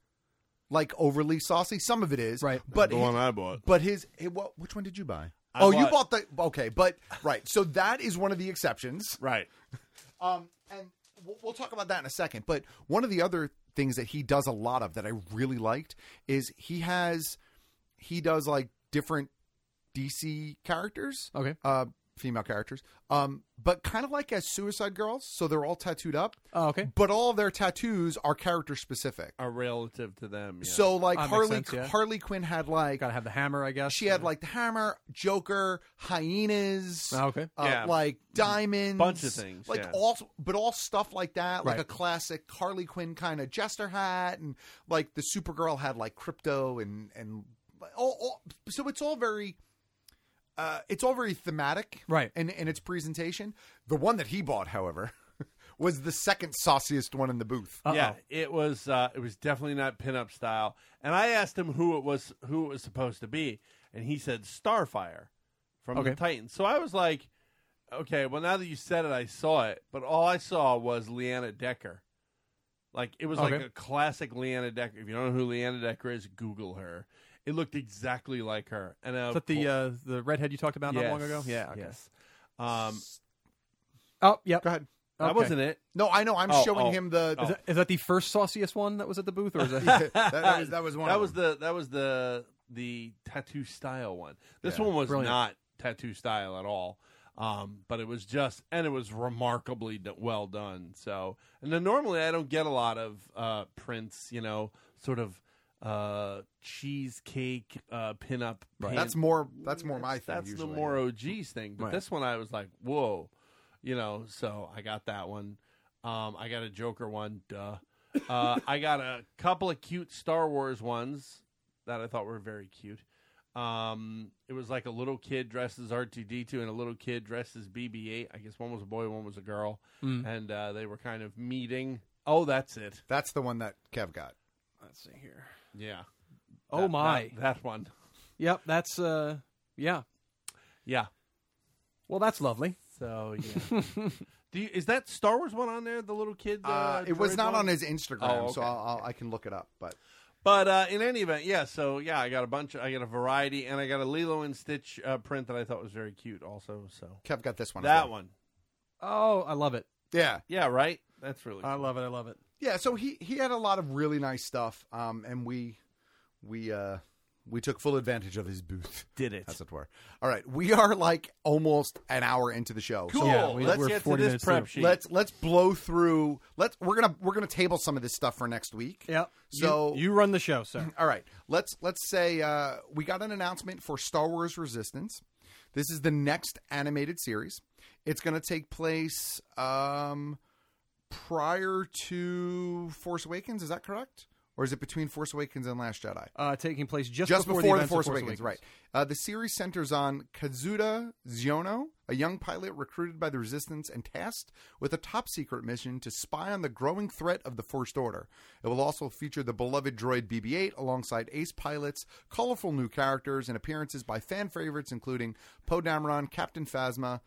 saucy. Some of it is, right? But the one I bought. But which one did you buy? You bought the but right. So that is one of the exceptions, right? And we'll talk about that in a second. But one of the other things that he does a lot of that I really liked is he does like different DC characters, female characters, but kind of like as Suicide Girls. So they're all tattooed up. Oh, okay. But all of their tattoos are character specific, are relative to them. Yeah. So like sense, Harley Quinn had like gotta have the hammer, I guess. She had like the hammer, Joker, hyenas, like diamonds, bunch of things, like all stuff like that, like a classic Harley Quinn kind of jester hat, and like the Supergirl had like crypto and all so it's all very thematic, right? In its presentation. The one that he bought, however, was the second sauciest one in the booth. Yeah, it was definitely not pinup style. And I asked him who it was supposed to be, and he said Starfire from the Titans. So I was like, Okay, well, now that you said it, I saw it, but all I saw was Leanna Decker. Like, it was like a classic Leanna Decker. If you don't know who Leanna Decker is, Google her. It looked exactly like her. And is that the redhead you talked about not long ago? Yeah. Okay. Yes. Oh, yeah. Go ahead. That wasn't it. No, I know. I'm showing him the. Is that the first sauciest one that was at the booth, or is that that was one? That was the tattoo style one. This one was not tattoo style at all. But it was and it was remarkably well done. So, and then normally I don't get a lot of prints, sort of cheesecake pinup. Right. That's more my thing. That's usually. the more OG's thing. But this one I was like, whoa, So I got that one. I got a Joker one. Duh. I got a couple of cute Star Wars ones that I thought were very cute. It was like a little kid dressed as R2-D2 and a little kid dressed as BB-8. I guess one was a boy, one was a girl. And they were kind of meeting. Oh, that's it. That's the one that Kev got. Let's see here. Yeah. Oh, my. That one. Yep, that's, yeah. Yeah. Well, that's lovely. So, yeah. Is that Star Wars one on there, the little kid? It was not one? on his Instagram, so I can look it up, but... But in any event, I got I got a variety, and I got a Lilo and Stitch print that I thought was very cute also. So Kev got this one. That one. Oh, I love it. Yeah. Yeah, right? That's really cool. I love it. Yeah, so he had a lot of really nice stuff, and we took full advantage of his booth. Did it. As it were. All right, we are like almost an hour into the show. Cool. So yeah, let's get to this prep sheet. Let's blow through. We're gonna table some of this stuff for next week. Yeah. So you run the show, sir. All right. Let's say we got an announcement for Star Wars Resistance. This is the next animated series. It's going to take place prior to Force Awakens. Is that correct? Or is it between Force Awakens and Last Jedi? Taking place just before the Force Awakens. Right. The series centers on Kazuda Xiono, a young pilot recruited by the Resistance and tasked with a top-secret mission to spy on the growing threat of the First Order. It will also feature the beloved droid BB-8 alongside ace pilots, colorful new characters, and appearances by fan favorites including Poe Dameron, Captain Phasma,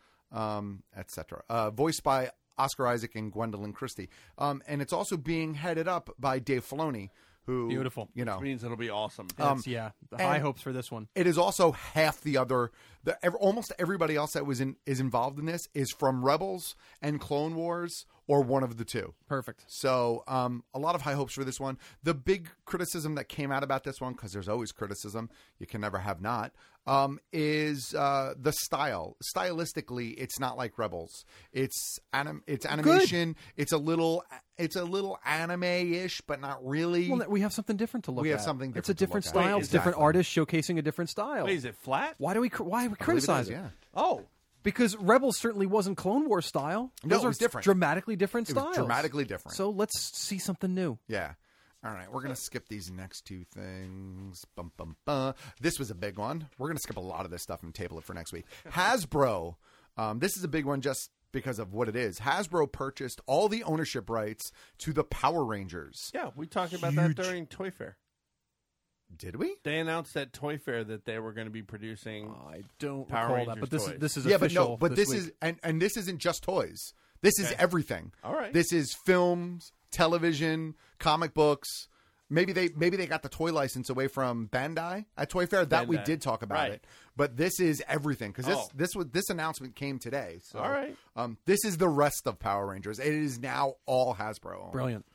etc. Voiced by Oscar Isaac and Gwendolyn Christie. And it's also being headed up by Dave Filoni, who... Beautiful. Which means it'll be awesome. The high hopes for this one. It is also half the other... almost everybody else that is involved in this is from Rebels and Clone Wars or one of the two. Perfect. So a lot of high hopes for this one. The big criticism that came out about this one, because there's always criticism, you can never have not, is the style. Stylistically, it's not like Rebels. It's animation. Good. It's a little anime-ish, but not really. Well, we have something different to look at. We have something different. It's a different to look style. at. It's different artists showcasing a different style. Wait, is it flat? Why are we criticizing? Yeah. Oh. Because Rebels certainly wasn't Clone Wars style. No, Those it was are different. Dramatically different styles. It was dramatically different. So let's see something new. Yeah. All right, we're going to skip these next two things. Bum, bum, bum. This was a big one. We're going to skip a lot of this stuff and table it for next week. Hasbro. This is a big one just because of what it is. Hasbro purchased all the ownership rights to the Power Rangers. Yeah, we talked about that during Toy Fair. Did we? They announced at Toy Fair that they were going to be producing. I don't Power recall Rangers that, but this toys. is yeah, official. But this week. is and this isn't just toys. This is everything. All right. This is films, television, comic books. Maybe they got the toy license away from Bandai at Toy Fair. That we did talk about it. But this is everything because this announcement came today. So, all right. This is the rest of Power Rangers. It is now all Hasbro owned. Brilliant.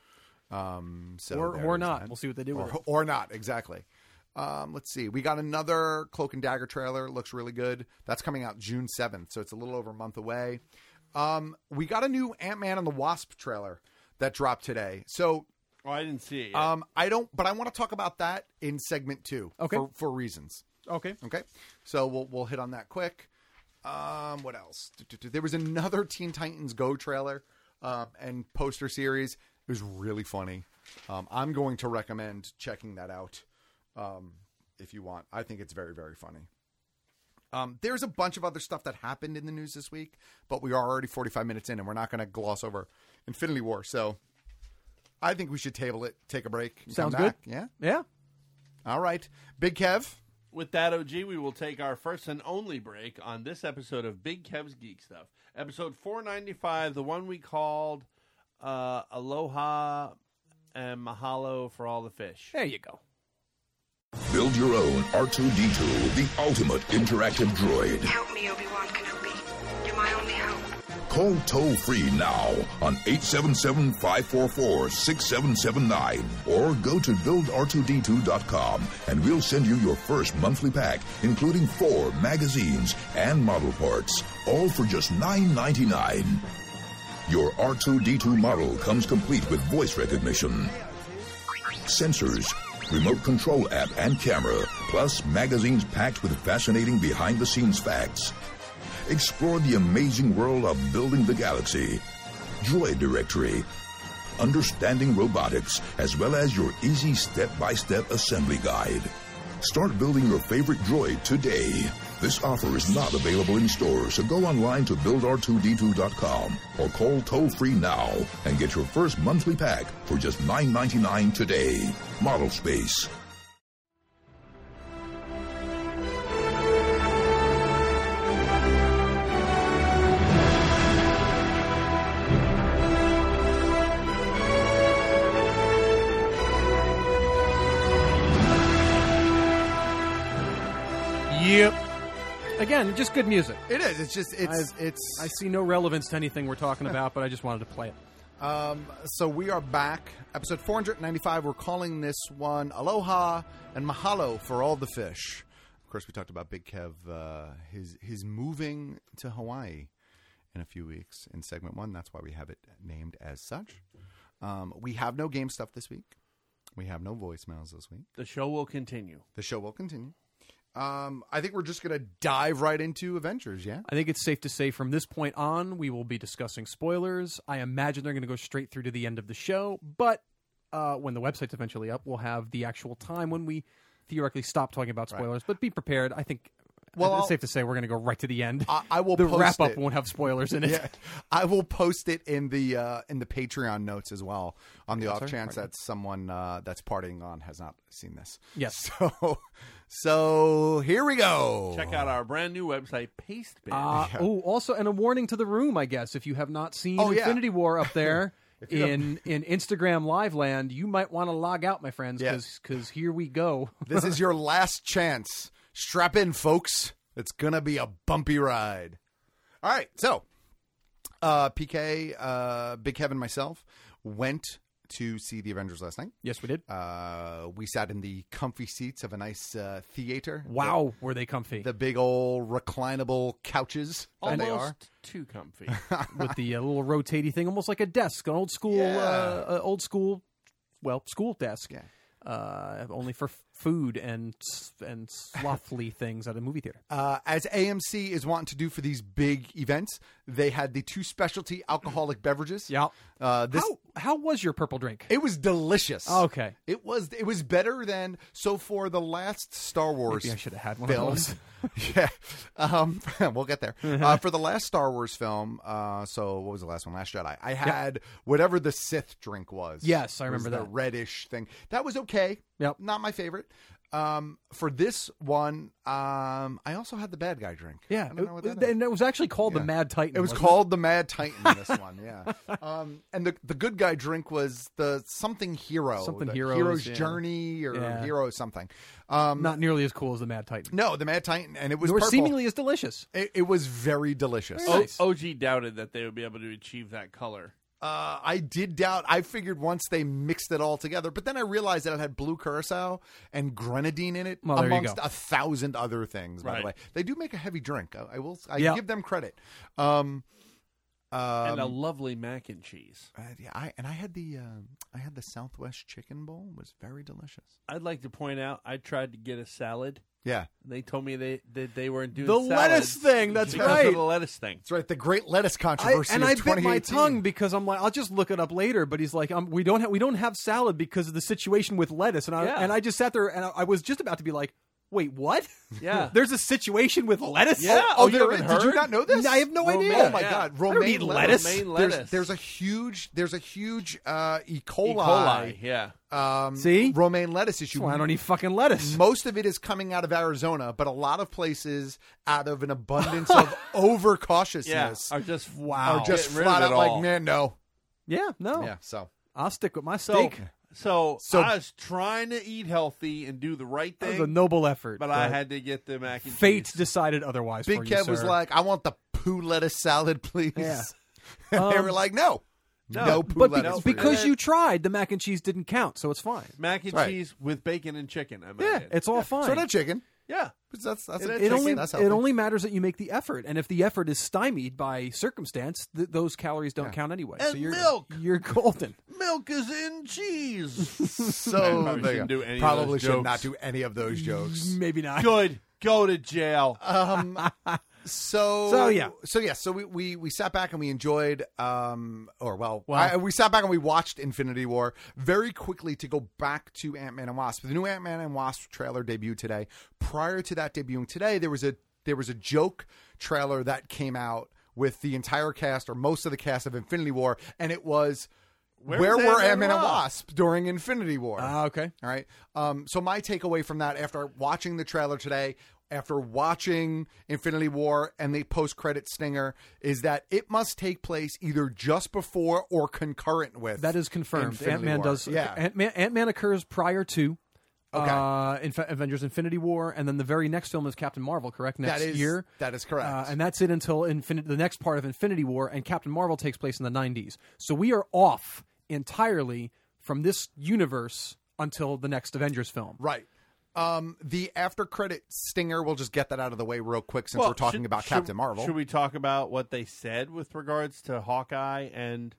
So or not. We'll see what they do with it. Or not, exactly. Let's see. We got another Cloak and Dagger trailer. Looks really good. That's coming out June 7th, so it's a little over a month away. We got a new Ant-Man and the Wasp trailer that dropped today. So, I didn't see it yet. I don't, but I want to talk about that in segment 2 for reasons. Okay. So we'll hit on that quick. What else? There was another Teen Titans Go trailer and poster series. It was really funny. I'm going to recommend checking that out. If you want. I think it's very, very funny. There's a bunch of other stuff that happened in the news this week, but we are already 45 minutes in, and we're not going to gloss over Infinity War. So I think we should table it, take a break. And Sounds come back. good. Yeah? Yeah. All right. Big Kev. with that, OG, we will take our first and only break on this episode of Big Kev's Geek Stuff. Episode 495, the one we called Aloha and Mahalo for all the fish. There you go. Build your own R2-D2, the ultimate interactive droid. Help me, Obi-Wan Kenobi. You're my only hope. Call toll-free now on 877-544-6779 or go to buildr2d2.com and we'll send you your first monthly pack, including 4 magazines and model parts, all for just $9.99. Your R2-D2 model comes complete with voice recognition, sensors, remote control app and camera, plus magazines packed with fascinating behind-the-scenes facts. Explore the amazing world of building the galaxy, Droid Directory, understanding robotics, as well as your easy step-by-step assembly guide. Start building your favorite droid today. This offer is not available in stores, so go online to buildr2d2.com or call toll-free now and get your first monthly pack for just $9.99 today. Model Space. Yep. Again, just good music. It is. It's just it's. I see no relevance to anything we're talking about, but I just wanted to play it. So we are back, episode 495. We're calling this one Aloha and Mahalo for all the fish. Of course, we talked about Big Kev, his moving to Hawaii in a few weeks in segment 1. That's why we have it named as such. We have no game stuff this week. We have no voicemails this week. The show will continue. I think we're just going to dive right into Avengers, yeah? I think it's safe to say from this point on, we will be discussing spoilers. I imagine they're going to go straight through to the end of the show, but when the website's eventually up, we'll have the actual time when we theoretically stop talking about spoilers. Right. But be prepared. I think it's safe to say we're going to go right to the end. I will the post wrap-up it. Won't have spoilers in it. Yeah. I will post it in the Patreon notes as well, on the off chance that someone that's partying on has not seen this. Yes. So here we go. Check out our brand new website, Pastebin. Also, and a warning to the room, I guess, if you have not seen Infinity War up there in Instagram Live land, you might want to log out, my friends, because here we go. This is your last chance. Strap in, folks. It's going to be a bumpy ride. All right. So, PK, Big Kev, and myself went to see the Avengers last night. Yes, we did. We sat in the comfy seats of a nice theater. Wow, were they comfy. The big old reclinable couches. Almost they are. Too comfy. With the little rotating thing, almost like a desk, an old school, school desk. Yeah. Only for food and slothly things at a movie theater. As AMC is wanting to do for these big events, they had the 2 specialty alcoholic beverages. Yeah. How was your purple drink? It was delicious. Okay. It was better than for the last Star Wars. Maybe I should have had one film. of those. Yeah. We'll get there. For the last Star Wars film, so what was the last one? Last Jedi. I had whatever the Sith drink was. Yes, I remember that. The reddish thing. That was okay. Yep. Not my favorite. For this one, I also had the bad guy drink. Yeah. I don't know what that is. And it was actually called the Mad Titan. It was called the Mad Titan, this one, yeah. And the good guy drink was the something hero. Hero's Journey or Hero something. Not nearly as cool as the Mad Titan. No, the Mad Titan, and it was Nor purple. Seemingly as delicious. It was very delicious. Very nice. OG doubted that they would be able to achieve that color. I did doubt. I figured once they mixed it all together, but then I realized that it had blue curacao and grenadine in it, amongst 1,000 other things. By the way, they do make a heavy drink. I give them credit. And a lovely mac and cheese. I had the Southwest chicken bowl. It was very delicious. I'd like to point out I tried to get a salad. Yeah. They told me they weren't doing the lettuce thing. That's because of the lettuce thing. That's right. The great lettuce controversy. I bit my tongue because I'm like, I'll just look it up later. But he's like, we don't have salad because of the situation with lettuce. And I just sat there and I was just about to be like, Wait, what? Yeah. There's a situation with lettuce? Yeah. Oh, you there haven't is. Did you heard? not know this? I have no idea. Oh my Yeah. God, I don't romaine eat lettuce. Romaine lettuce. There's a huge E. coli. E. coli. Yeah. See? Romaine lettuce issue. That's why I don't eat fucking lettuce. Most of it is coming out of Arizona, but a lot of places, out of an abundance of overcautiousness, Are just are just getting rid flat of out it all. like, man, no. Yeah, no. Yeah, so I'll stick with my So, steak. so So- I was trying to eat healthy and do the right That thing. was a noble effort. but I had to get the mac and Fate cheese. decided otherwise Big for you, Kev was sir. like, I want the poo lettuce salad, please. Yeah. And they were like, no. No poo but lettuce. for you. because you tried, the mac and cheese didn't count, so it's fine. Mac and Right. cheese with bacon and chicken. I Yeah, mean, it's all fine. So that chicken. yeah. That's It only that's it healthy. only matters that you make the effort, and if the effort is stymied by circumstance, those calories don't count anyway. And so you're, milk. you're golden. Milk is in cheese. So Probably there you shouldn't go. do any of Probably those should jokes. not do any of those jokes. Maybe not. Good. Go to jail. So yeah. So we sat back and we enjoyed Wow. we sat back and we watched Infinity War. Very quickly to go back to Ant-Man and Wasp. The new Ant-Man and Wasp trailer debuted today. Prior to that debuting today, there was a joke trailer that came out with the entire cast or most of the cast of Infinity War, and it was where was were Ant-Man Ant-Man and and Wasp during Infinity War? Okay. All right. So my takeaway from that, after watching the trailer today, after watching Infinity War and the post-credit stinger, is that it must take place either just before or concurrent with. That is confirmed. Infinity Ant-Man War. does. Yeah. Ant-Man occurs prior to Okay. Avengers: Infinity War, and then the very next film is Captain Marvel. Correct? Next year. That is correct. And that's it until the next part of Infinity War, and Captain Marvel takes place in the 90s. So we are off entirely from this universe until the next Avengers film. Right. The after credit stinger, we'll just get that out of the way real quick since Well, we're talking about Captain Marvel. Should we talk about what they said with regards to Hawkeye and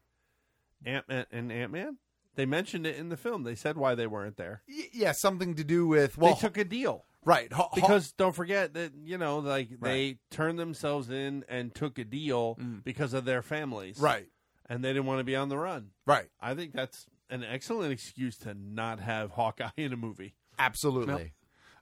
Ant-Man? They mentioned it in the film. They said why they weren't there. Yeah, something to do with They took a deal. Right. Because don't forget that, they turned themselves in and took a deal because of their families. Right. And they didn't want to be on the run. Right. I think that's an excellent excuse to not have Hawkeye in a movie. Absolutely.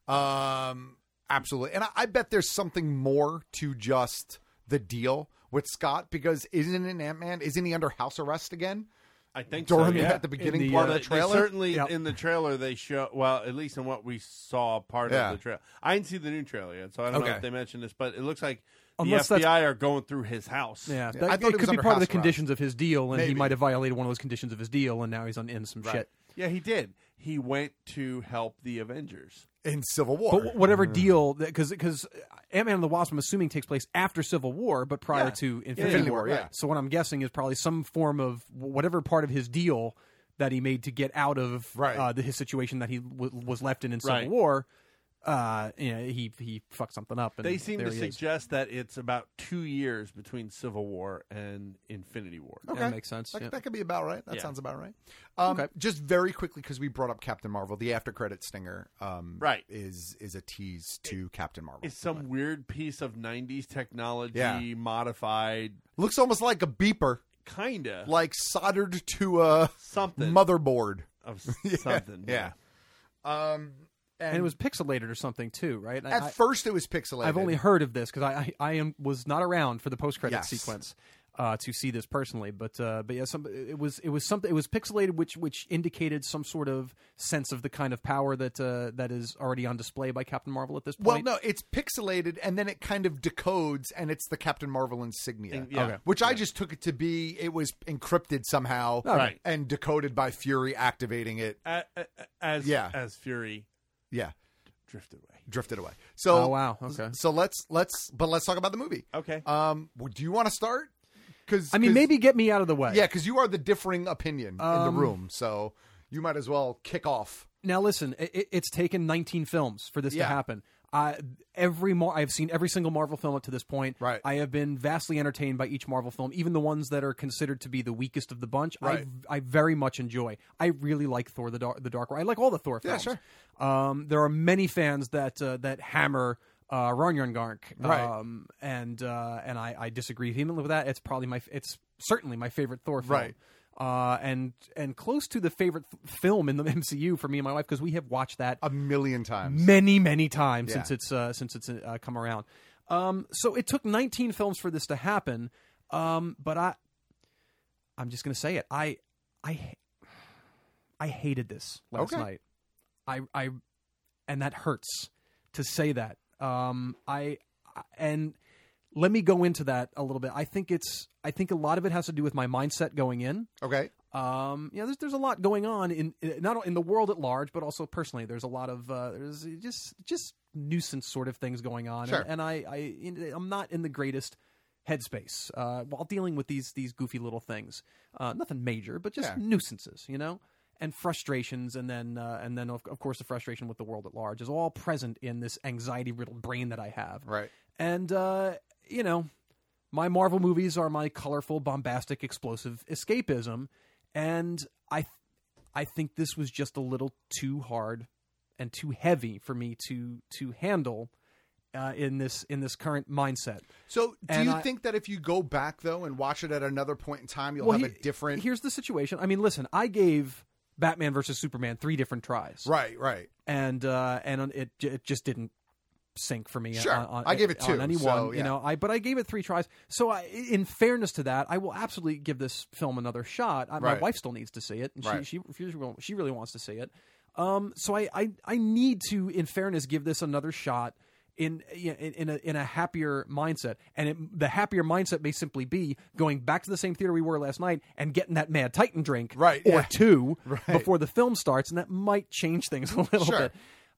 Absolutely. And I bet there's something more to just the deal with Scott, because isn't it Ant-Man? Isn't he under house arrest again? I think during so, yeah. at the beginning In the, part of They the trailer. certainly, in the trailer, they show, well, at least in what we saw part Yeah. of the trailer. I didn't see the new trailer yet, so I don't know Okay. if they mentioned this, but it looks like Unless the that's- FBI are going through his house. Yeah, I it thought he was could be under part of the house arrest. conditions of his deal, and he Maybe. might have violated one of those conditions of his deal, and now he's in some shit. Yeah, he did. He went to help the Avengers. In Civil War. But whatever deal, because Ant-Man and the Wasp, I'm assuming, takes place after Civil War, but prior Yeah. to Yeah, Infinity yeah. War. Yeah. So what I'm guessing is probably some form of whatever part of his deal that he made to get out of his situation that he was left in Civil Right. War. He fucked something up. And They seem there to he is. suggest that it's about 2 years between Civil War and Infinity War. Okay. That makes sense. That, yeah. that could be about right. That Yeah. sounds about right. Okay. Just very quickly, because we brought up Captain Marvel, the after credit stinger Right. is a tease to Captain Marvel. It's some weird piece of 90s technology Yeah. modified, Looks almost like a beeper, kinda, like soldered to a something motherboard. of something. Yeah. And it was pixelated or something too, right? At first, it was pixelated. I've only heard of this because I was not around for the post credit Yes. sequence to see this personally, but yeah, it was something. It was pixelated, which indicated some sort of sense of the kind of power that is already on display by Captain Marvel at this Well, point. no, it's pixelated, and then it kind of decodes, and it's the Captain Marvel insignia. Yeah. Okay. Which I just took it to be, it was encrypted somehow, Right. and decoded by Fury activating it. As Fury Yeah, drifted away. So, Oh, wow. Okay. So let's talk about the movie. Okay. Do you want to start? Because maybe get me out of the way. Yeah, because you are the differing opinion in the room, so you might as well kick off. Now, listen, it's taken 19 films for this to Yeah. happen. I've seen every single Marvel film up to this point. Right. I have been vastly entertained by each Marvel film, even the ones that are considered to be the weakest of the bunch. Right. I very much enjoy. I really like Thor: The Dark World. I like all the Thor films. Yeah, sure. There are many fans that hammer Ronjarngark, Right. and I disagree vehemently with that. It's certainly my favorite Thor film. Right. and close to the favorite film in the MCU for me and my wife, because we have watched that a million times, many times since it's come around. So it took 19 films for this to happen, but I'm just going to say it. I hated this last night. I and that hurts to say that. And let me go into that a little bit. I think a lot of it has to do with my mindset going in. Okay. There's a lot going on in not in the world at large, but also personally. There's a lot of there's just nuisance sort of things going on, sure. and I'm not in the greatest headspace while dealing with these goofy little things. Nothing major, but just nuisances, and frustrations, and then of course the frustration with the world at large is all present in this anxiety-riddled brain that I have. Right. And my Marvel movies are my colorful, bombastic, explosive escapism, and I think this was just a little too hard and too heavy for me to handle in this current mindset. So, do you think that if you go back though and watch it at another point in time, you'll have a different? Here's the situation. I mean, listen, I gave Batman versus Superman 3 different tries. Right. And it just didn't sink for me. Sure, I gave it 2 on anyone. So, yeah. But I gave it 3 tries. So, in fairness to that, I will absolutely give this film another shot. My wife still needs to see it, and she really wants to see it. So I need to, in fairness, give this another shot in a happier mindset, and the happier mindset may simply be going back to the same theater we were last night and getting that Mad Titan drink, or 2 before the film starts, and that might change things a little bit.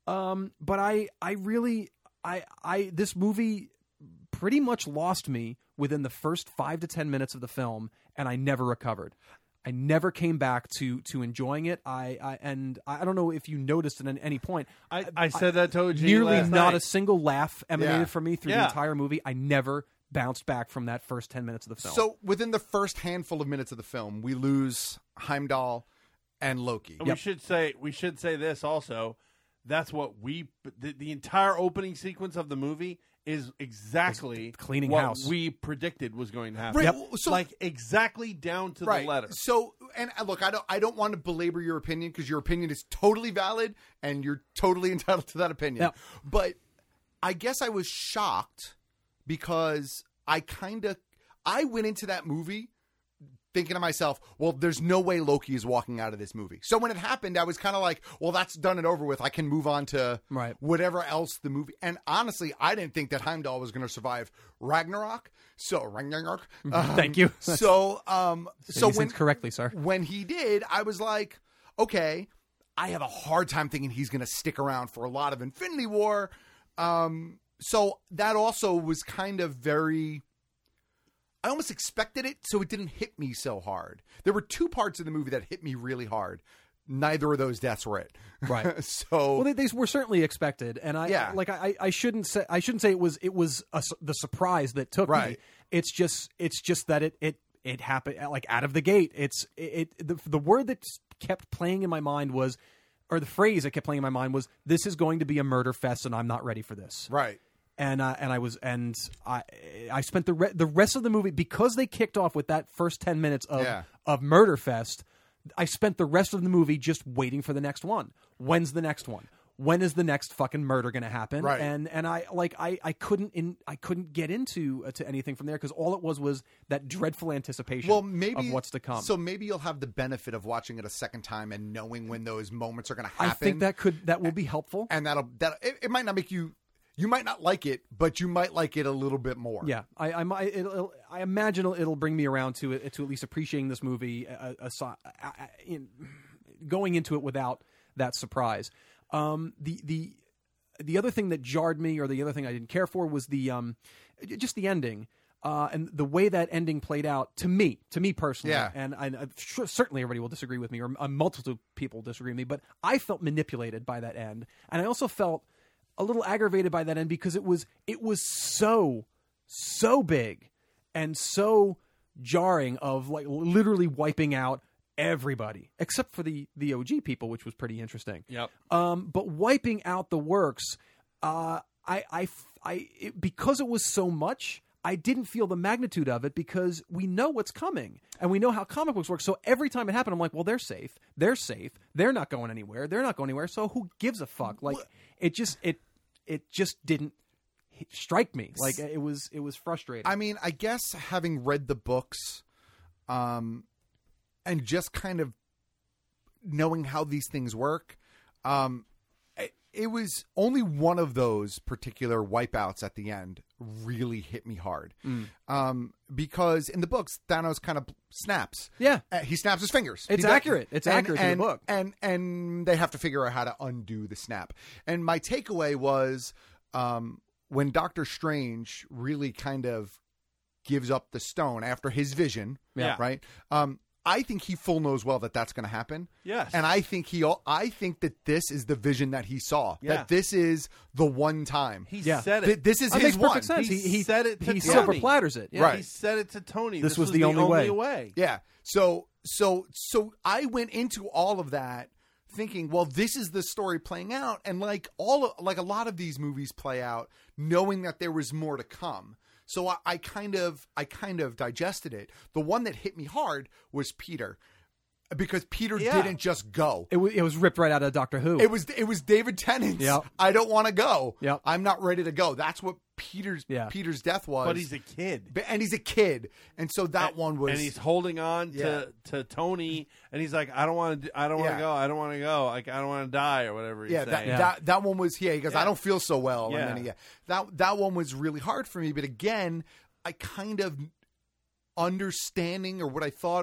But I really this movie pretty much lost me within the first 5 to 10 minutes of the film, and I never recovered. I never came back to enjoying it. I don't know if you noticed it at any point. I said that to OG nearly last not night. a single laugh emanated from me through the entire movie. I never bounced back from that first 10 minutes of the film. So within the first handful of minutes of the film, we lose Heimdall and Loki. We should say this also. That's what the entire opening sequence of the movie is exactly cleaning what house we predicted was going to happen. Right. So, like exactly down to the letter. So, and look, I don't want to belabor your opinion, because your opinion is totally valid and you're totally entitled to that opinion. Yep. But I guess I was shocked because I went into that movie thinking to myself, well, there's no way Loki is walking out of this movie. So when it happened, I was kind of like, well, that's done and over with. I can move on to whatever else the movie. And honestly, I didn't think that Heimdall was going to survive Ragnarok. So Ragnarok. Thank you. So when correctly, sir. When he did, I was like, okay, I have a hard time thinking he's going to stick around for a lot of Infinity War. So that also was kind of very. I almost expected it, so it didn't hit me so hard. There were 2 parts of the movie that hit me really hard. Neither of those deaths were it. Right. So they were certainly expected, and I shouldn't say it was the surprise that took me. It's just that it happened like out of the gate. The word that kept playing in my mind was, or the phrase that kept playing in my mind was, "This is going to be a murder fest, and I'm not ready for this." Right. And I spent the rest of the movie, because they kicked off with that first 10 minutes of Murder Fest. I spent the rest of the movie just waiting for the next one. When's the next one? When is the next fucking murder going to happen? Right. And I couldn't get into to anything from there, because all it was that dreadful anticipation of what's to come. So maybe you'll have the benefit of watching it a second time and knowing when those moments are going to happen. I think that will be helpful, and it might not make you. You might not like it, but you might like it a little bit more. Yeah, I imagine it'll bring me around to at least appreciating this movie, going into it without that surprise. The other thing that jarred me, or the other thing I didn't care for, was just the ending. And the way that ending played out to me personally, and I'm sure certainly everybody will disagree with me, or a multitude of people disagree with me, but I felt manipulated by that end, and I also felt a little aggravated by that end, because it was so big and so jarring, of like literally wiping out everybody except for the OG people, which was pretty interesting. Yep. But wiping out the works, because it was so much, I didn't feel the magnitude of it because we know what's coming and we know how comic books work. So every time it happened, I'm like, well, they're safe. They're safe. They're not going anywhere. They're not going anywhere. So who gives a fuck? Like it just didn't strike me. Like it was frustrating. I mean, I guess having read the books, and just kind of knowing how these things work, it was only one of those particular wipeouts at the end really hit me hard. Because in the books, Thanos kind of snaps. Yeah. He snaps his fingers. It's accurate. It's accurate in the book. And they have to figure out how to undo the snap. And my takeaway was when Doctor Strange really kind of gives up the stone after his vision, right? I think he full knows well that that's going to happen. Yes. And I think that this is the vision that he saw. Yeah. That this is the one time. He said it. This is That his makes one. perfect sense. He said it to He Tony. silver platters it. Yeah, Right. he said it to Tony. This was the only way. Yeah. So I went into all of that thinking, well, this is the story playing out, and like a lot of these movies play out, knowing that there was more to come. So I kind of digested it. The one that hit me hard was Peter, because Peter didn't just go. It was ripped right out of Doctor Who. It was David Tennant's. Yep. I don't want to go. Yep. I'm not ready to go. That's what Peter's death was. But he's a kid. And he's a kid, and so that one was. And he's holding on to Tony, and he's like, I don't want to go. I don't want to go. Like, I don't want to die or whatever. He's saying. That one was He goes, I don't feel so well. Yeah. And then that one was really hard for me. But again, I kind of understanding, or what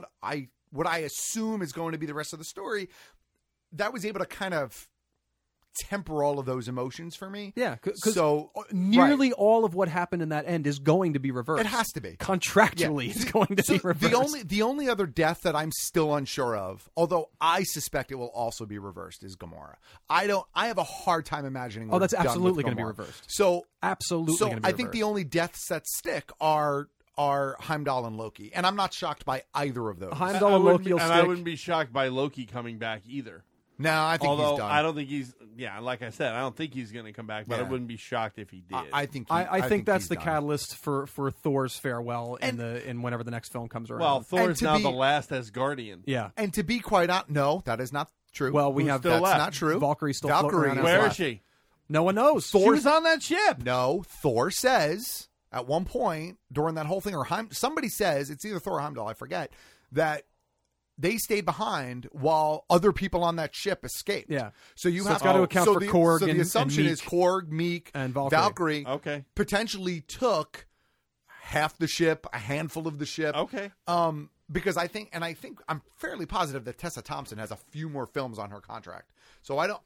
I assume is going to be the rest of the story, that was able to kind of temper all of those emotions for me. Yeah, so nearly all of what happened in that end is going to be reversed. It has to be. Contractually, it's going to be reversed. The only other death that I'm still unsure of, although I suspect it will also be reversed, is Gamora. I have a hard time imagining. Oh, that's absolutely going to be reversed. So absolutely. So gonna be I reversed. think the only deaths that stick are Heimdall and Loki, and I'm not shocked by either of those. Heimdall and Loki will stick. I wouldn't be shocked by Loki coming back either. No, I think he's done. I don't think he's. Yeah, like I said, I don't think he's going to come back. But I wouldn't be shocked if he did. I think that's he's the done. catalyst for Thor's farewell in whenever the next film comes around. Well, Thor's now the last Asgardian. Yeah, and to be quite honest, no, that is not true. Well, that's not true. Valkyrie's still floating around. Where is she? No one knows. She was on that ship. No, Thor says at one point during that whole thing, or somebody says, it's either Thor or Heimdall, I forget, that they stayed behind while other people on that ship escaped. Yeah. So you have got to account for Korg. So the assumption and is Korg, Meek, and Valkyrie potentially took half the ship, a handful of the ship. Okay. Because I'm fairly positive that Tessa Thompson has a few more films on her contract. So I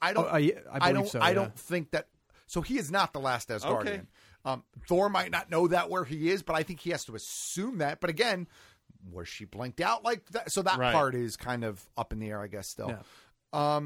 don't think that. So he is not the last Asgardian. Okay. Thor might not know that where he is, but I think he has to assume that. But again, was she blinked out like that? So that part is kind of up in the air, I guess. Still. Yeah.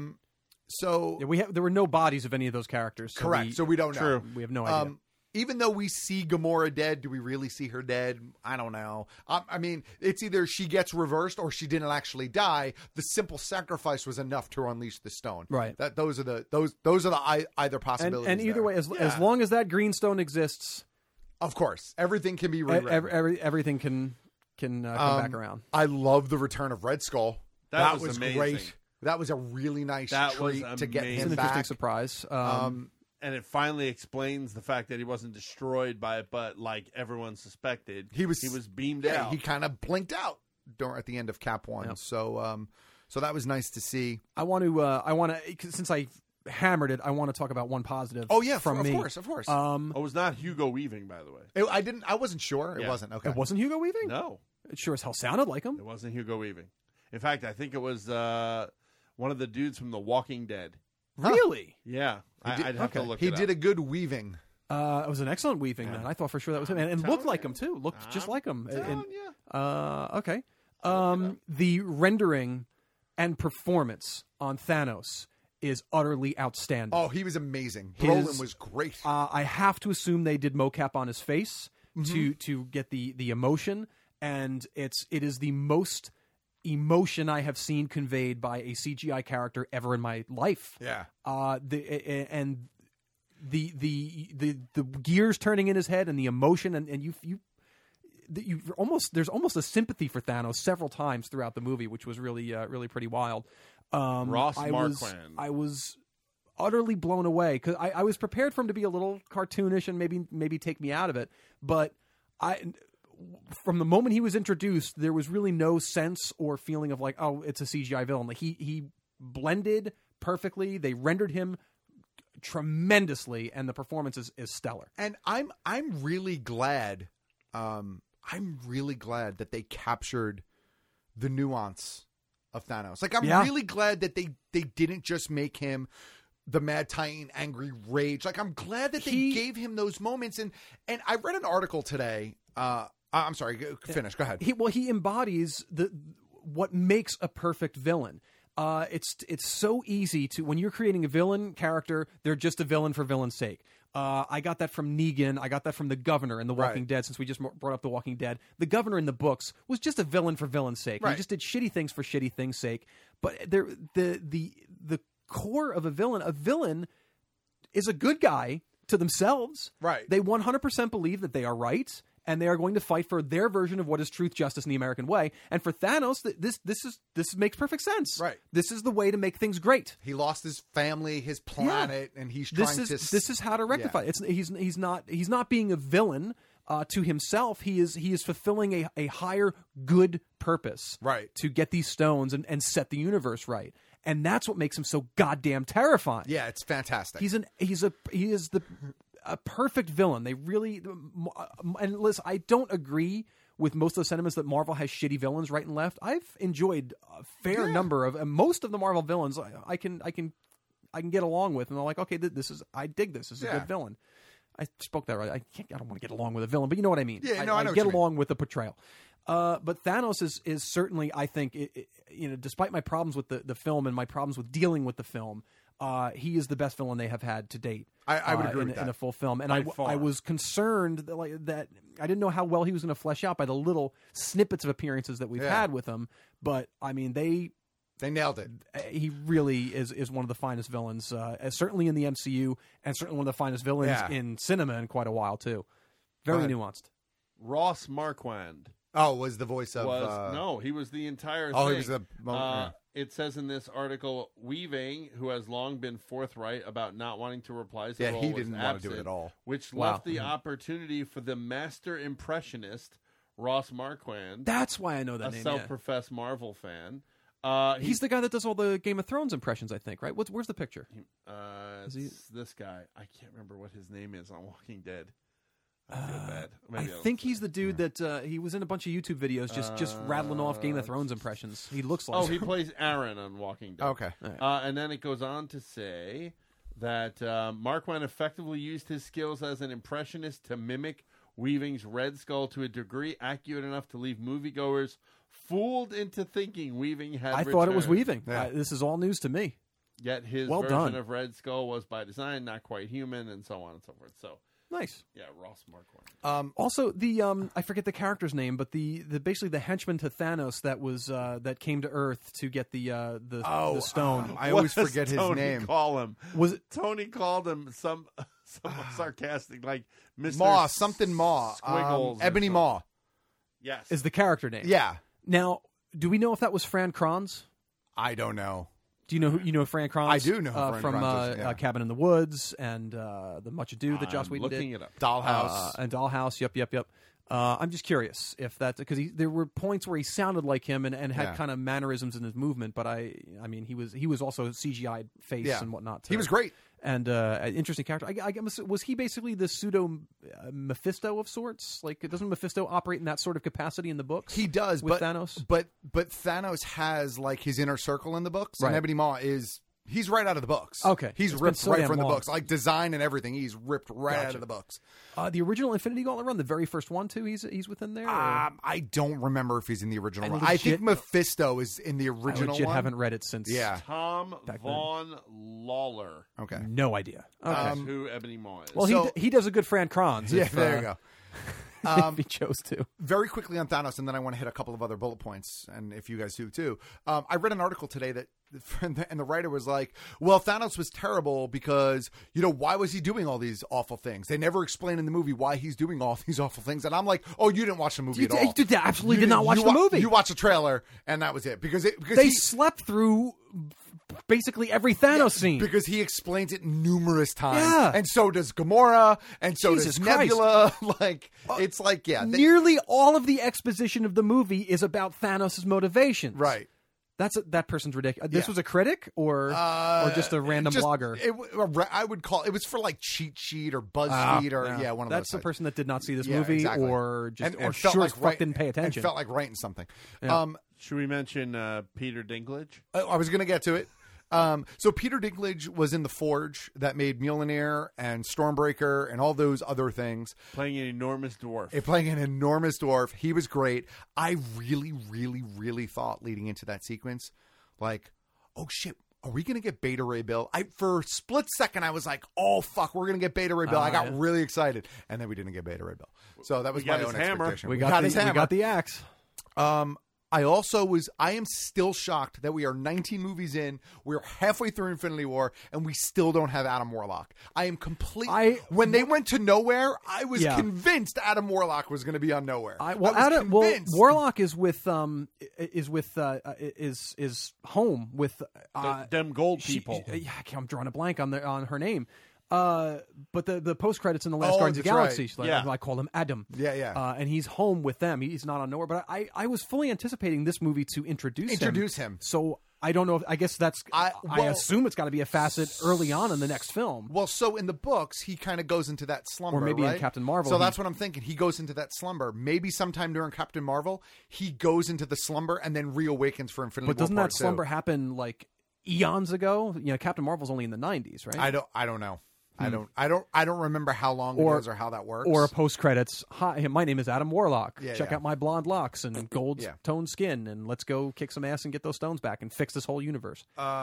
So there were no bodies of any of those characters. So correct. So we don't know. We have no idea. Even though we see Gamora dead, do we really see her dead? I don't know. I mean, it's either she gets reversed or she didn't actually die. The simple sacrifice was enough to unleash the stone. Right. Those are the either possibilities. And either way, as long as that green stone exists, of course, everything can be rewritten. Everything can come back around. I love the return of Red Skull. That was amazing. Great. That was a really nice treat to get him it's an back. interesting surprise. And it finally explains the fact that he wasn't destroyed by it, but like everyone suspected, he was beamed out. He kind of blinked out at the end of Cap 1. Yep. So that was nice to see. I want to since I hammered it, I want to talk about one positive. Oh yeah, from me. Of course. It was not Hugo Weaving, by the way. I wasn't sure. It wasn't. Okay. It wasn't Hugo Weaving? No. It sure as hell sounded like him. It wasn't Hugo Weaving. In fact, I think it was one of the dudes from The Walking Dead. Really? Yeah. I'd have to look it up. He did a good weaving. It was an excellent weaving, man. I thought for sure that was him. And looked like him, too. Looked just like him. Okay. The rendering and performance on Thanos is utterly outstanding. Oh, he was amazing. Brolin was great. I have to assume they did mocap on his face to get the emotion, and it is the most emotion I have seen conveyed by a CGI character ever in my life. Yeah. The gears turning in his head and the emotion and you there's almost a sympathy for Thanos several times throughout the movie, which was really really pretty wild. Ross Marquand. I was utterly blown away because I was prepared for him to be a little cartoonish and maybe take me out of it, but from the moment he was introduced, there was really no sense or feeling of like, oh, it's a CGI villain. Like he blended perfectly. They rendered him tremendously, and the performance is stellar. And I'm really glad. I'm really glad that they captured the nuance of Thanos. Like, I'm really glad that they didn't just make him the Mad Titan, angry rage. Like, I'm glad that they gave him those moments. And I read an article today. I'm sorry. Finish. Go ahead. He embodies what makes a perfect villain. It's so easy to, when you're creating a villain character, they're just a villain for villain's sake. I got that from Negan. I got that from the Governor in The Walking Dead, since we just brought up The Walking Dead. The Governor in the books was just a villain for villain's sake. He just did shitty things for shitty things' sake. But the core of a villain is a good guy to themselves. Right. They 100% believe that they are right, and they are going to fight for their version of what is truth, justice, and the American way. And for Thanos, this makes perfect sense. Right. This is the way to make things great. He lost his family, his planet, and he's trying to. This is how to rectify it. He's not being a villain to himself. He is fulfilling a higher good purpose. Right. To get these stones and set the universe right. And that's what makes him so goddamn terrifying. Yeah, it's fantastic. He is a perfect villain. They really, and listen, I don't agree with most of the sentiments that Marvel has shitty villains right and left. I've enjoyed a fair number of, and most of the Marvel villains I can get along with, and I'm like, okay, I dig this. This is a good villain. I spoke that right. I don't want to get along with a villain, but you know what I mean. Yeah, no, I know I get along with the portrayal. But Thanos is certainly, I think, despite my problems with the film and my problems with dealing with the film, he is the best villain they have had to date. I would agree with that. In a full film. And I was concerned that I didn't know how well he was going to flesh out by the little snippets of appearances that we've had with him. But, I mean, they nailed it. He really is one of the finest villains, certainly in the MCU, and certainly one of the finest villains in cinema in quite a while, too. Very nuanced. Ross Marquand. Oh, was the voice of... no, he was the entire thing. Oh, he was the... It says in this article, Weaving, who has long been forthright about not wanting to reprise the role, he didn't want to do it at all. Which left the opportunity for the master impressionist, Ross Marquand. That's why I know that a name. self-professed Marvel fan. He's the guy that does all the Game of Thrones impressions, I think, right? Where's the picture? It's this guy. I can't remember what his name is on Walking Dead. I feel bad. I think he's the dude that he was in a bunch of YouTube videos just rattling off Game of Thrones impressions. He looks like... Oh, he plays Aaron on Walking Dead. Okay. Right. And then it goes on to say that Marquand effectively used his skills as an impressionist to mimic Weaving's Red Skull to a degree accurate enough to leave moviegoers fooled into thinking Weaving had returned. Thought it was Weaving. This is all news to me. Yet his version of Red Skull was by design, not quite human, and so on and so forth. So... Nice. Yeah, Ross Marquand. Also, the I forget the character's name, but the basically the henchman to Thanos that was that came to Earth to get the stone. I always forget his name. Call him? Was it Tony called him some sarcastic like Mr. Maw, something Maw, Squiggles, Ebony Maw. Yes, is the character name? Yeah. Now, do we know if that was Fran Kranz? I don't know. Do you know who Fran Kranz? I do know who Fran from Kranz is, Cabin in the Woods and the Much Ado that Joss Whedon did. Looking it up. Dollhouse and Dollhouse. Yep. I'm just curious if that, because there were points where he sounded like him and had kind of mannerisms in his movement, but I mean he was also CGI face and whatnot too. He was great and an interesting character. I guess, was he basically the pseudo Mephisto of sorts? Like, doesn't Mephisto operate in that sort of capacity in the books? He does with Thanos, but Thanos has like his inner circle in the books, and Ebony Maw is. He's right out of the books. Okay. He's ripped right from the books. Like design and everything, he's ripped right out of the books. The original Infinity Gauntlet run, the very first one, too, he's within there? I don't remember if he's in the original run. I think Mephisto is in the original one. I haven't read it since. Yeah. Tom Von Lawler. Okay. No idea. Okay. That's who Ebony Maw is. Well, he does a good Fran Kranz. Yeah, there you go. If he chose to. Very quickly on Thanos, and then I want to hit a couple of other bullet points, and if you guys do too. I read an article today that and the writer was like, well, Thanos was terrible because, why was he doing all these awful things? They never explain in the movie why he's doing all these awful things. And I'm like, oh, you didn't watch the movie at all. You absolutely did not watch the movie. You watched the trailer, and that was it. Because they slept through basically every Thanos scene. Because he explains it numerous times. Yeah. And so does Gamora, and so Jesus does Christ. Nebula. It's like, nearly all of the exposition of the movie is about Thanos' motivations. Right. That person's ridiculous. This was a critic or just a random blogger? I would call it was for like Cheat Sheet or BuzzFeed or one of those. That's the person that did not see this Yeah, movie exactly. or just and or felt sure like as fuck didn't pay and attention. felt like writing something. Yeah. Should we mention Peter Dinklage? I was going to get to it. So Peter Dinklage was in The Forge that made Mjolnir and Stormbreaker and all those other things. Playing an enormous dwarf. He was great. I really, really, really thought leading into that sequence, like, oh shit, are we going to get Beta Ray Bill? For a split second, I was like, oh fuck, we're going to get Beta Ray Bill. I got really excited. And then we didn't get Beta Ray Bill. So that was my own expectation. We got his hammer. We got the axe. I am still shocked that we are 19 movies in, we're halfway through Infinity War, and we still don't have Adam Warlock. I am when they went to Nowhere, I was convinced Adam Warlock was going to be on Nowhere. Warlock is with home with them gold people. I'm drawing a blank on her name. But the post credits in the last Guardians of the Galaxy, I call him Adam. And he's home with them. He's not on Nowhere. But I was fully anticipating this movie to introduce him. So I don't know. I guess I assume it's got to be a facet early on in the next film. Well, so in the books, he kind of goes into that slumber, or maybe right? in Captain Marvel. So that's what I'm thinking. He goes into that slumber. Maybe sometime during Captain Marvel, he goes into the slumber and then reawakens for Infinity War. But doesn't that slumber happen like eons ago? Captain Marvel's only in the 90s, right? I don't know. I don't remember how long it is or how that works. Or a post credits. Hi, my name is Adam Warlock. Check out my blonde locks and gold toned skin, and let's go kick some ass and get those stones back and fix this whole universe.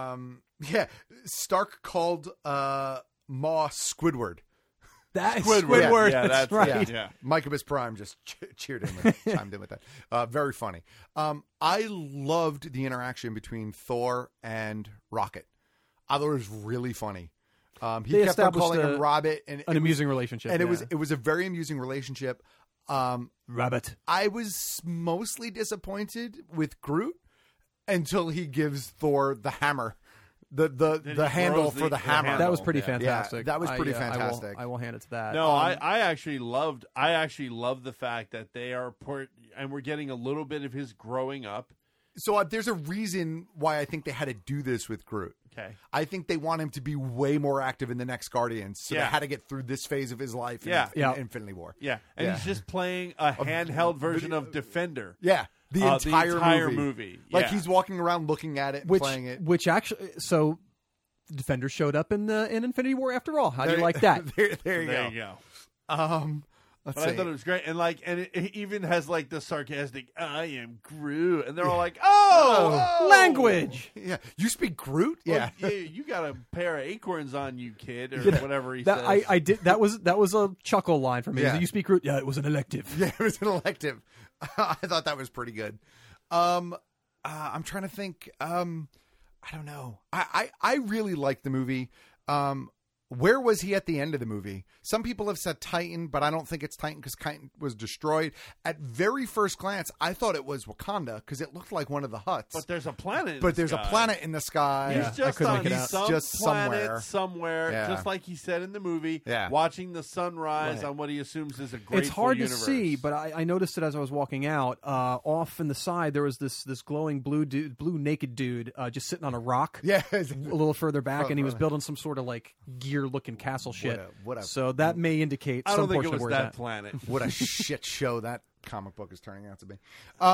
Stark called Maw Squidward. Squidward. Yeah, that's right. Yeah. Microbus Prime just chimed in with that. Very funny. I loved the interaction between Thor and Rocket. I thought it was really funny. He kept on calling him Rabbit, and an amusing relationship, and it was a very amusing relationship. Rabbit. I was mostly disappointed with Groot until he gives Thor the hammer, the handle for the hammer. That was pretty fantastic. That was pretty fantastic. I will hand it to that. No, I actually loved the fact that they are and we're getting a little bit of his growing up. So there's a reason why I think they had to do this with Groot. Okay. I think they want him to be way more active in the next Guardians, so they had to get through this phase of his life in Infinity War. Yeah, and he's just playing a handheld version of Defender. Yeah, the entire movie. Like he's walking around looking at it and playing it. Which actually, so Defender showed up in Infinity War after all. How do you like that? there you go. But I thought it was great, and it even has like the sarcastic "I am Groot," and they're all like, "Oh, language! Yeah, you speak Groot? Yeah, you got a pair of acorns on you, kid, or whatever he says." I did. That was a chuckle line for me. Yeah. You speak Groot? Yeah, it was an elective. Yeah, it was an elective. I thought that was pretty good. I'm trying to think. I don't know. I really liked the movie. Where was he at the end of the movie? Some people have said Titan, but I don't think it's Titan because Titan was destroyed. At very first glance, I thought it was Wakanda because it looked like one of the huts. But there's a planet. A planet in the sky. He's just on somewhere, just like he said in the movie. Yeah. Watching the sunrise on what he assumes is a grateful It's hard universe. to see, but I noticed it as I was walking out. Off in the side, there was this glowing blue naked dude just sitting on a rock. Yeah, a little further back, and he was building some sort of like gear-looking castle shit. So that may indicate some portion of where that planet. What a shit show that comic book is turning out to be.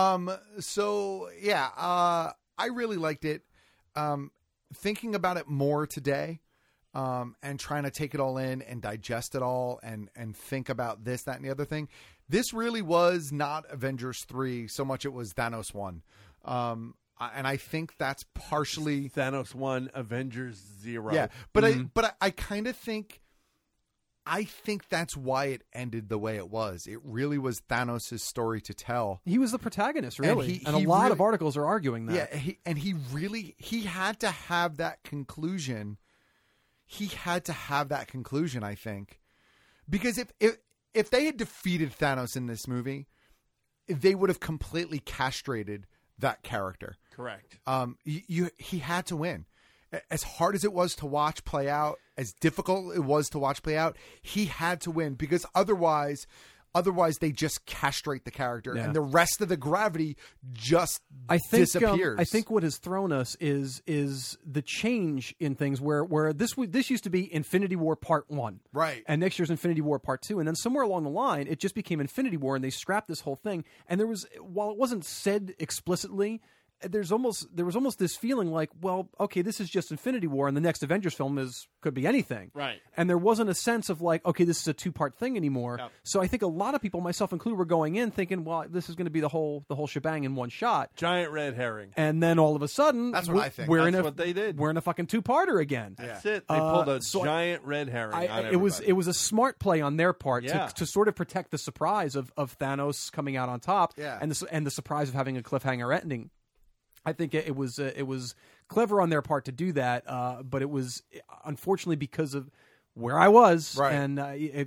I really liked it. Thinking about it more today, and trying to take it all in and digest it all and think about this, that, and the other thing. This really was not Avengers 3 so much it was Thanos 1. And I think that's partially Thanos 1, Avengers 0. Yeah, but I kind of think I think that's why it ended the way it was. It really was Thanos' story to tell. He was the protagonist, really. And a lot really, of articles are arguing that. Yeah, he had to have that conclusion. He had to have that conclusion, I think. Because if they had defeated Thanos in this movie, they would have completely castrated that character. Correct. He had to win. As hard as it was to watch play out, as difficult it was to watch play out, he had to win because otherwise they just castrate the character and the rest of the gravity just disappears. I think what has thrown us is the change in things where this used to be Infinity War Part 1. Right. And next year's Infinity War Part 2. And then somewhere along the line, it just became Infinity War and they scrapped this whole thing. And while it wasn't said explicitly, there was almost this feeling like, well, okay, this is just Infinity War, and the next Avengers film could be anything, right? And there wasn't a sense of like, okay, this is a 2-part thing anymore. Yep. So I think a lot of people, myself included, were going in thinking, well, this is going to be the whole shebang in one shot. Giant red herring. And then all of a sudden, that's what I think. That's what they did. We're in a fucking 2-parter again. That's it. They pulled a giant red herring. On everybody. It was a smart play on their part to sort of protect the surprise of Thanos coming out on top, and the surprise of having a cliffhanger ending. I think it was clever on their part to do that, but it was unfortunately because of where I was, right. And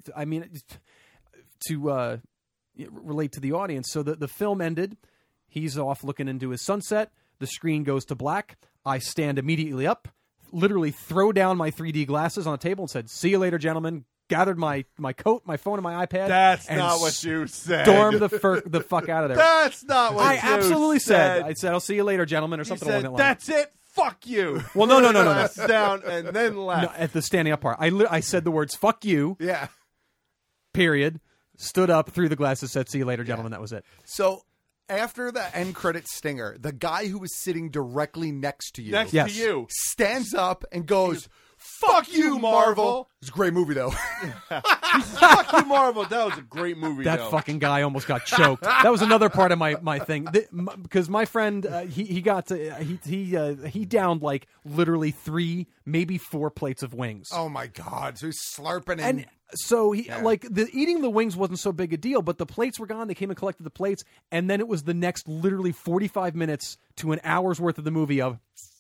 to relate to the audience. So the film ended. He's off looking into his sunset. The screen goes to black. I stand immediately up, literally throw down my 3D glasses on the table, and said, "See you later, gentlemen." Gathered my coat, my phone, and my iPad. That's not what you said. Stormed the fuck out of there. That's not what I you absolutely said. I said, "I'll see you later, gentlemen," or something along that line. That's it. Fuck you. Well, no. Down and then left. No, at the standing up part, I said the words "fuck you." Yeah. Period. Stood up, threw the glasses, said, "See you later, gentlemen." That was it. So after the end credit stinger, the guy who was sitting directly next to you, stands up and goes, "Fuck you, Marvel." It's a great movie, though. Fuck you, Marvel. That was a great movie, That though. fucking guy almost got choked. That was another part of my thing. Because my friend, he downed like literally 3, maybe 4 plates of wings. Oh, my God. So he's slurping and so eating the wings wasn't so big a deal, but the plates were gone. They came and collected the plates, and then it was the next literally 45 minutes to an hour's worth of the movie of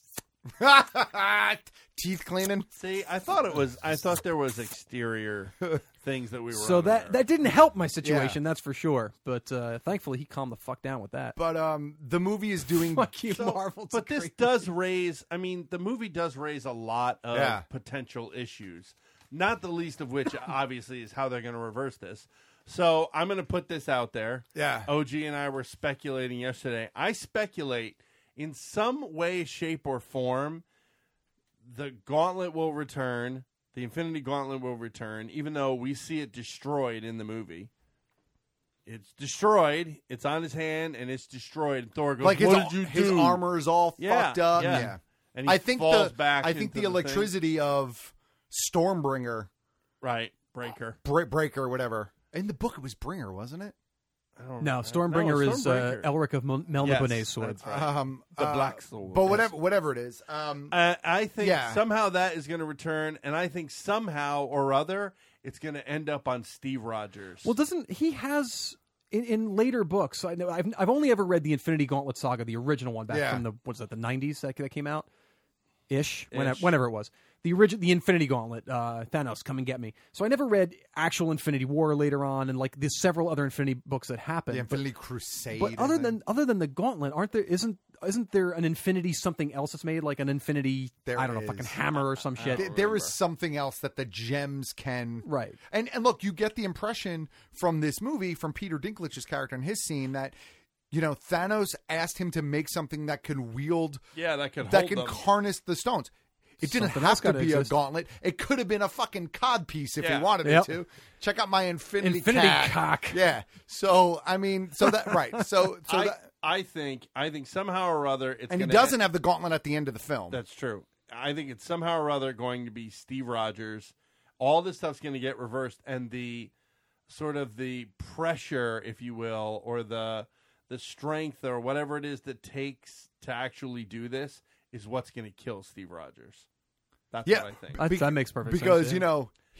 teeth cleaning. See, I thought there was exterior things that we were. So that didn't help my situation, that's for sure. But thankfully, he calmed the fuck down with that. But the movie is doing fuck you, Marvel. But this does raise. I mean, the movie does raise a lot of potential issues. Not the least of which, obviously, is how they're going to reverse this. So I'm going to put this out there. Yeah. OG and I were speculating yesterday. I speculate in some way, shape, or form, the Gauntlet will return. The Infinity Gauntlet will return, even though we see it destroyed in the movie. It's destroyed. It's on his hand, and it's destroyed. And Thor goes, like "What did you do?" His armor is all fucked up. Yeah. And he falls back. I think the electricity of Stormbringer, right? Breaker, whatever. In the book, it was Bringer, wasn't it? No, Stormbringer is Elric of Melniboné's sword. That's right. The black sword. But whatever it is. I think somehow that is going to return, and I think somehow or other it's going to end up on Steve Rogers. Well, doesn't he has in later books? I know I've only ever read the Infinity Gauntlet saga, the original one back from the 90s that came out ish. Whenever it was. The Infinity Gauntlet, Thanos, come and get me. So I never read actual Infinity War later on, and like there's several other Infinity books that happened. The Infinity Crusade. But other than the Gauntlet, isn't there an Infinity something else that's made, like an Infinity? Fucking hammer or some shit. There is something else that the gems can. Right. And look, you get the impression from this movie, from Peter Dinklage's character in his scene, that Thanos asked him to make something that could wield. Yeah, that can harness the stones. It didn't have to be a gauntlet. It could have been a fucking cod piece if he wanted it to. Check out my Infinity cock. Yeah. So right. So I think somehow or other it's. And he doesn't have the gauntlet at the end of the film. That's true. I think it's somehow or other going to be Steve Rogers. All this stuff's going to get reversed, and the sort of the pressure, if you will, or the strength or whatever it is that takes to actually do this is what's going to kill Steve Rogers. That's what I think. That makes perfect sense. Because,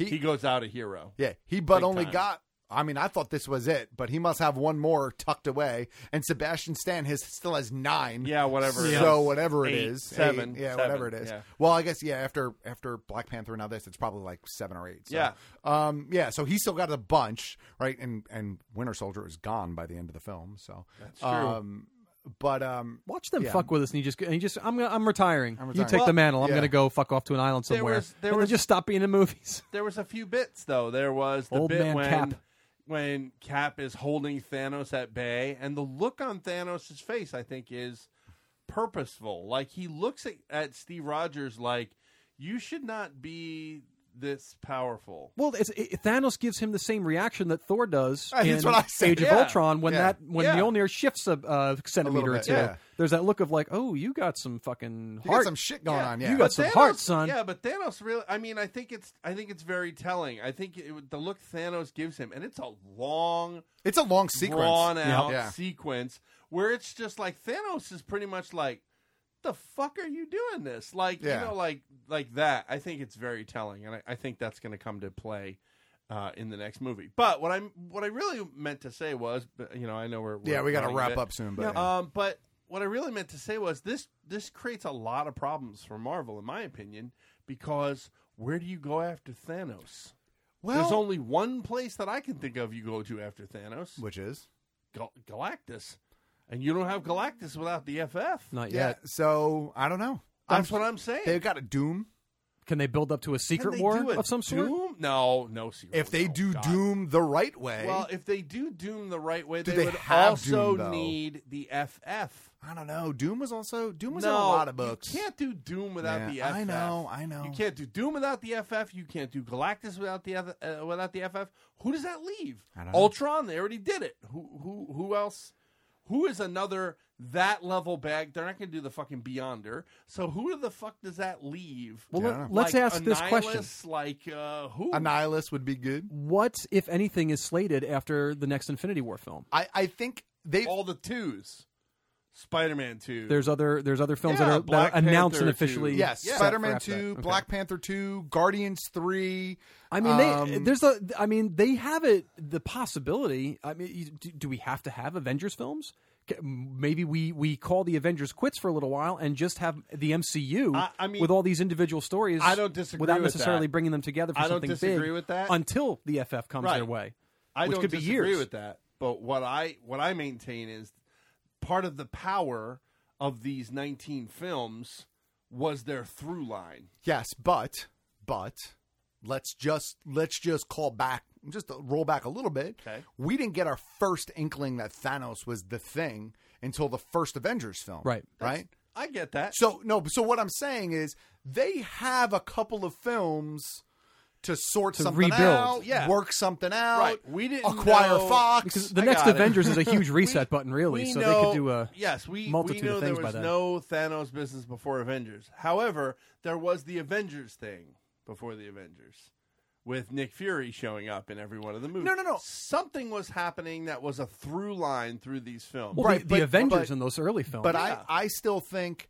he goes out a hero. Yeah, he only time. got. I mean, I thought this was it, but he must have one more tucked away. And Sebastian Stan still has 9. Yeah, whatever. So whatever it 8, is, 7. 8, yeah, 7, whatever it is. yeah. Well, I guess after Black Panther and now this, it's probably like 7 or 8. So, Yeah. So he still got a bunch, right? And Winter Soldier is gone by the end of the film. So that's true. But watch them fuck with us, and he just I'm retiring. You take Well, the mantle. I'm yeah. going to go fuck off to an island somewhere. There and was then just stop being in movies. There was a few bits though. There was the Old bit man Cap. when Cap is holding Thanos at bay, and the look on Thanos' face, I think, is purposeful. Like he looks at Steve Rogers like, you should not be this powerful. Well, Thanos gives him the same reaction that Thor does That's in what I said. Age of Yeah. Ultron when Yeah. Mjolnir shifts a centimeter or bit, two. yeah. There's that look of like, oh, you got some fucking You heart. got some shit going on. Yeah, You got some heart, son. Yeah, but Thanos really. I mean, I think it's very telling. I think the look Thanos gives him, and it's a long sequence, drawn out Yeah. sequence where it's just like Thanos is pretty much like, the fuck are you doing this? Like, Yeah. you know, like that. I think it's very telling, and I think that's going to come to play in the next movie. But what I really meant to say was, you know, I know we're we got to running a wrap bit. up soon, but But what I really meant to say was this creates a lot of problems for Marvel, in my opinion, because where do you go after Thanos? Well, there's only one place that I can think of you go to after Thanos, which is Galactus. And you don't have Galactus without the FF. Not yeah. yet. So I don't know. That's what I'm saying. They've got a Doom. Can they build up to a secret Can they war do a of some sort? Doom? No secret. If they do Doom the right way, Well, if they do Doom the right way, Do they they would have also Doom, though? need the FF. I don't know. Doom was in a No, lot of books. You can't do Doom without Yeah, the FF. I know. You can't do Doom without the FF. You can't do Galactus without the FF. Who does that leave? I don't know. Ultron. They already did it. Who else? Who is another that level bag? They're not going to do the fucking Beyonder. So who the fuck does that leave? Well, let's ask this question. Like who? Annihilus would be good. What, if anything, is slated after the next Infinity War film? I think they all the 2s. Spider-Man 2. There's other films Yeah, that are Black announced Panther and officially 2. Yes, set Spider-Man for after 2, that. Okay. Black Panther 2, Guardians 3. I mean, they have it. The possibility. I mean, do we have to have Avengers films? Maybe we call the Avengers quits for a little while and just have the MCU I mean, with all these individual stories. I don't disagree without with necessarily that. bringing them together for I don't something disagree big with that. until the FF comes Right. their way. I which don't could be disagree years. with that. But what I maintain is part of the power of these 19 films was their through line. Yes, but let's just call back, just roll back a little bit. Okay. We didn't get our first inkling that Thanos was the thing until the first Avengers film. Right. Right? I get that. So what I'm saying is they have a couple of films to sort To something rebuild. out, Yeah. work something out, Right. We didn't acquire know- Fox. Because the I next got it. Avengers is a huge reset button, really. We So know, they could do a we multitude know of there things was by then. no Thanos business before Avengers. However, there was the Avengers thing before the Avengers, with Nick Fury showing up in every one of the movies. No. Something was happening that was a through line through these films. Well, Right, the Avengers but- in those early films. But Yeah. I still think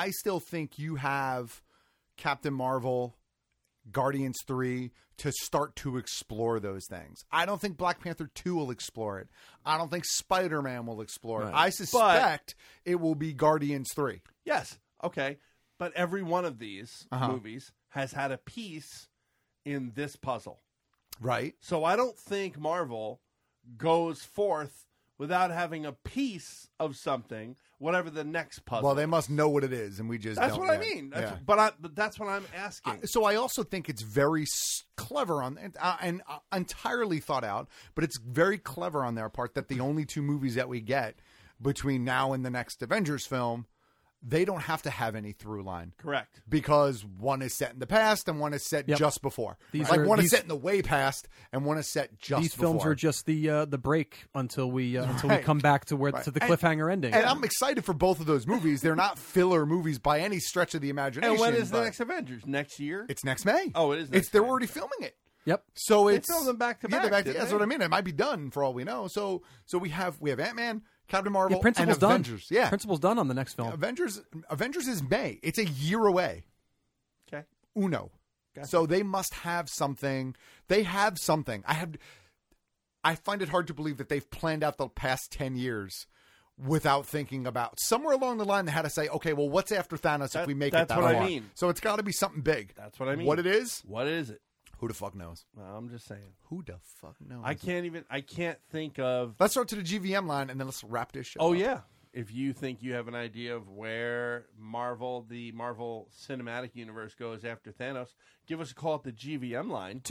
you have Captain Marvel, Guardians 3 to start to explore those things. I don't think Black Panther 2 will explore it. I don't think Spider-Man will explore it. Right. I suspect it will be Guardians 3. Yes, okay. But every one of these Uh-huh. movies has had a piece in this puzzle. Right? So I don't think Marvel goes forth without having a piece of something, whatever the next puzzle. Well, they must know what it is, and we just That's don't what I yet. mean. Yeah. But that's what I'm asking. So I also think it's very clever and entirely thought out, but it's very clever on their part that the only 2 movies that we get between now and the next Avengers film, they don't have to have any through line. Correct. Because one is set in the past and one is set just before. One is set in the way past and one is set just these before. films are just the break until we Right. come back to where Right. to the cliffhanger ending. And I'm excited for both of those movies. They're not filler movies by any stretch of the imagination. And when is the but next Avengers? Next year? It's next May. Oh, it is next They're May. already filming it. Yep. So They it's filmed them back to yeah, back, they're didn't that's they? what I mean. It might be done for all we know. So we have Ant-Man, Captain Marvel, Yeah, Principal's and done. Avengers. Yeah, Principal's done on the next film. Avengers is May. It's a year away. Okay. Uno. So they must have something. They have something. I find it hard to believe that they've planned out the past 10 years without thinking about. Somewhere along the line, they had to say, okay, well, what's after Thanos if we make it that That's what far? I mean. So it's got to be something big. That's what I mean. What it is? What is it? Who the fuck knows? Well, I'm just saying. Who the fuck knows? I can't think of. Let's start to the GVM line and then let's wrap this show Oh, up. yeah. If you think you have an idea of where the Marvel Cinematic Universe goes after Thanos, give us a call at the GVM line.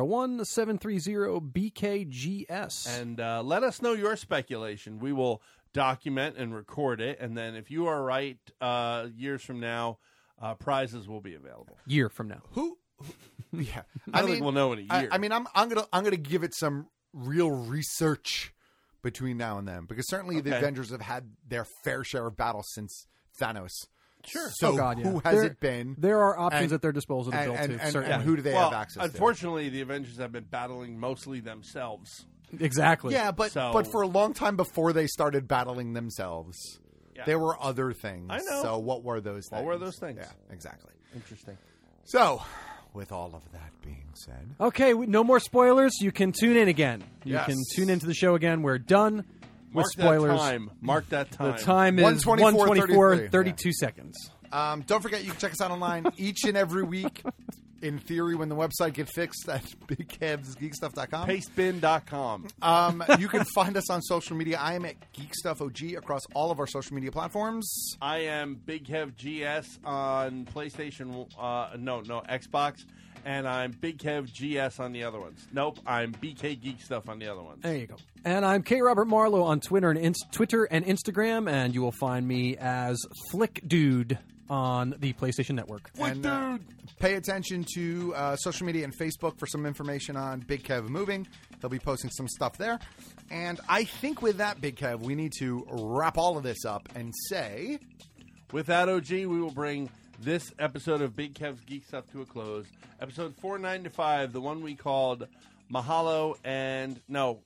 201-730-BKGS. And let us know your speculation. We will document and record it. And then if you are right, years from now, prizes will be available. Year from now. Yeah. I don't think we'll know in a year. I mean, I'm gonna give it some real research between now and then, because certainly the Avengers have had their fair share of battles since Thanos. Sure. So who has it been? There are options at their disposal to build to. And who do they have access to? Unfortunately, the Avengers have been battling mostly themselves. Exactly. Yeah, but for a long time before they started battling themselves, there were other things. I know. So what were those things? What were those things? Yeah, exactly. Interesting. So, with all of that being said, Okay, no more spoilers. You can tune in again. You Yes. can tune into the show again. We're done with spoilers. Mark that time. The time is 1:24:33. 32 seconds. don't forget you can check us out online each and every week. In theory, when the website gets fixed at bigkevsgeekstuff.com. Pastebin.com. You can find us on social media. I am at GeekStuffOG across all of our social media platforms. I am Big Kev GS on PlayStation, Xbox, and I'm Big Kev GS on the other ones. Nope, I'm BK Geek Stuff on the other ones. There you go. And I'm K. Robert Marlowe on Twitter and Instagram, and you will find me as Flick Dude on the PlayStation Network. And pay attention to social media and Facebook for some information on Big Kev moving. He'll be posting some stuff there. And I think with that, Big Kev, we need to wrap all of this up and say... With that, OG, we will bring this episode of Big Kev's Geek Stuff to a close. Episode 495, the one we called Aloha and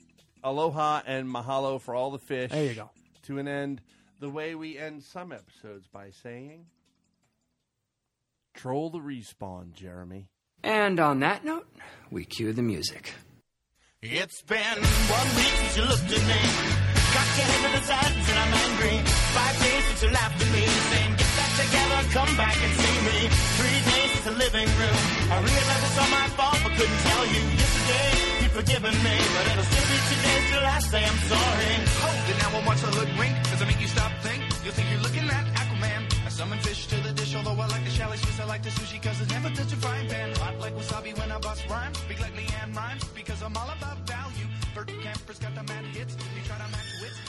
Mahalo for all the fish. There you go. To an end, the way we end some episodes by saying... Troll the respawn, Jeremy. And on that note, we cue the music. It's been 1 week since you looked at me. Got your head to the sides and I'm angry. 5 days since you laughed at me, saying get that together, come back and see me. 3 days since the living room. I realized it's all my fault, but couldn't tell you. Yesterday, you'd forgiven me, but it'll still be today till I say I'm sorry. Hold it now and watch the look wink. Does it make you stop think? You'll think you're looking at Aquaman. I summon fish to the dish, although I like the shallow fish, I like the sushi, cause it's never touch a frying pan. Hot like wasabi when I bust rhymes. Big like Leanne rhymes, because I'm all about value. Bert Camper's got the mad hits. You try to match wits.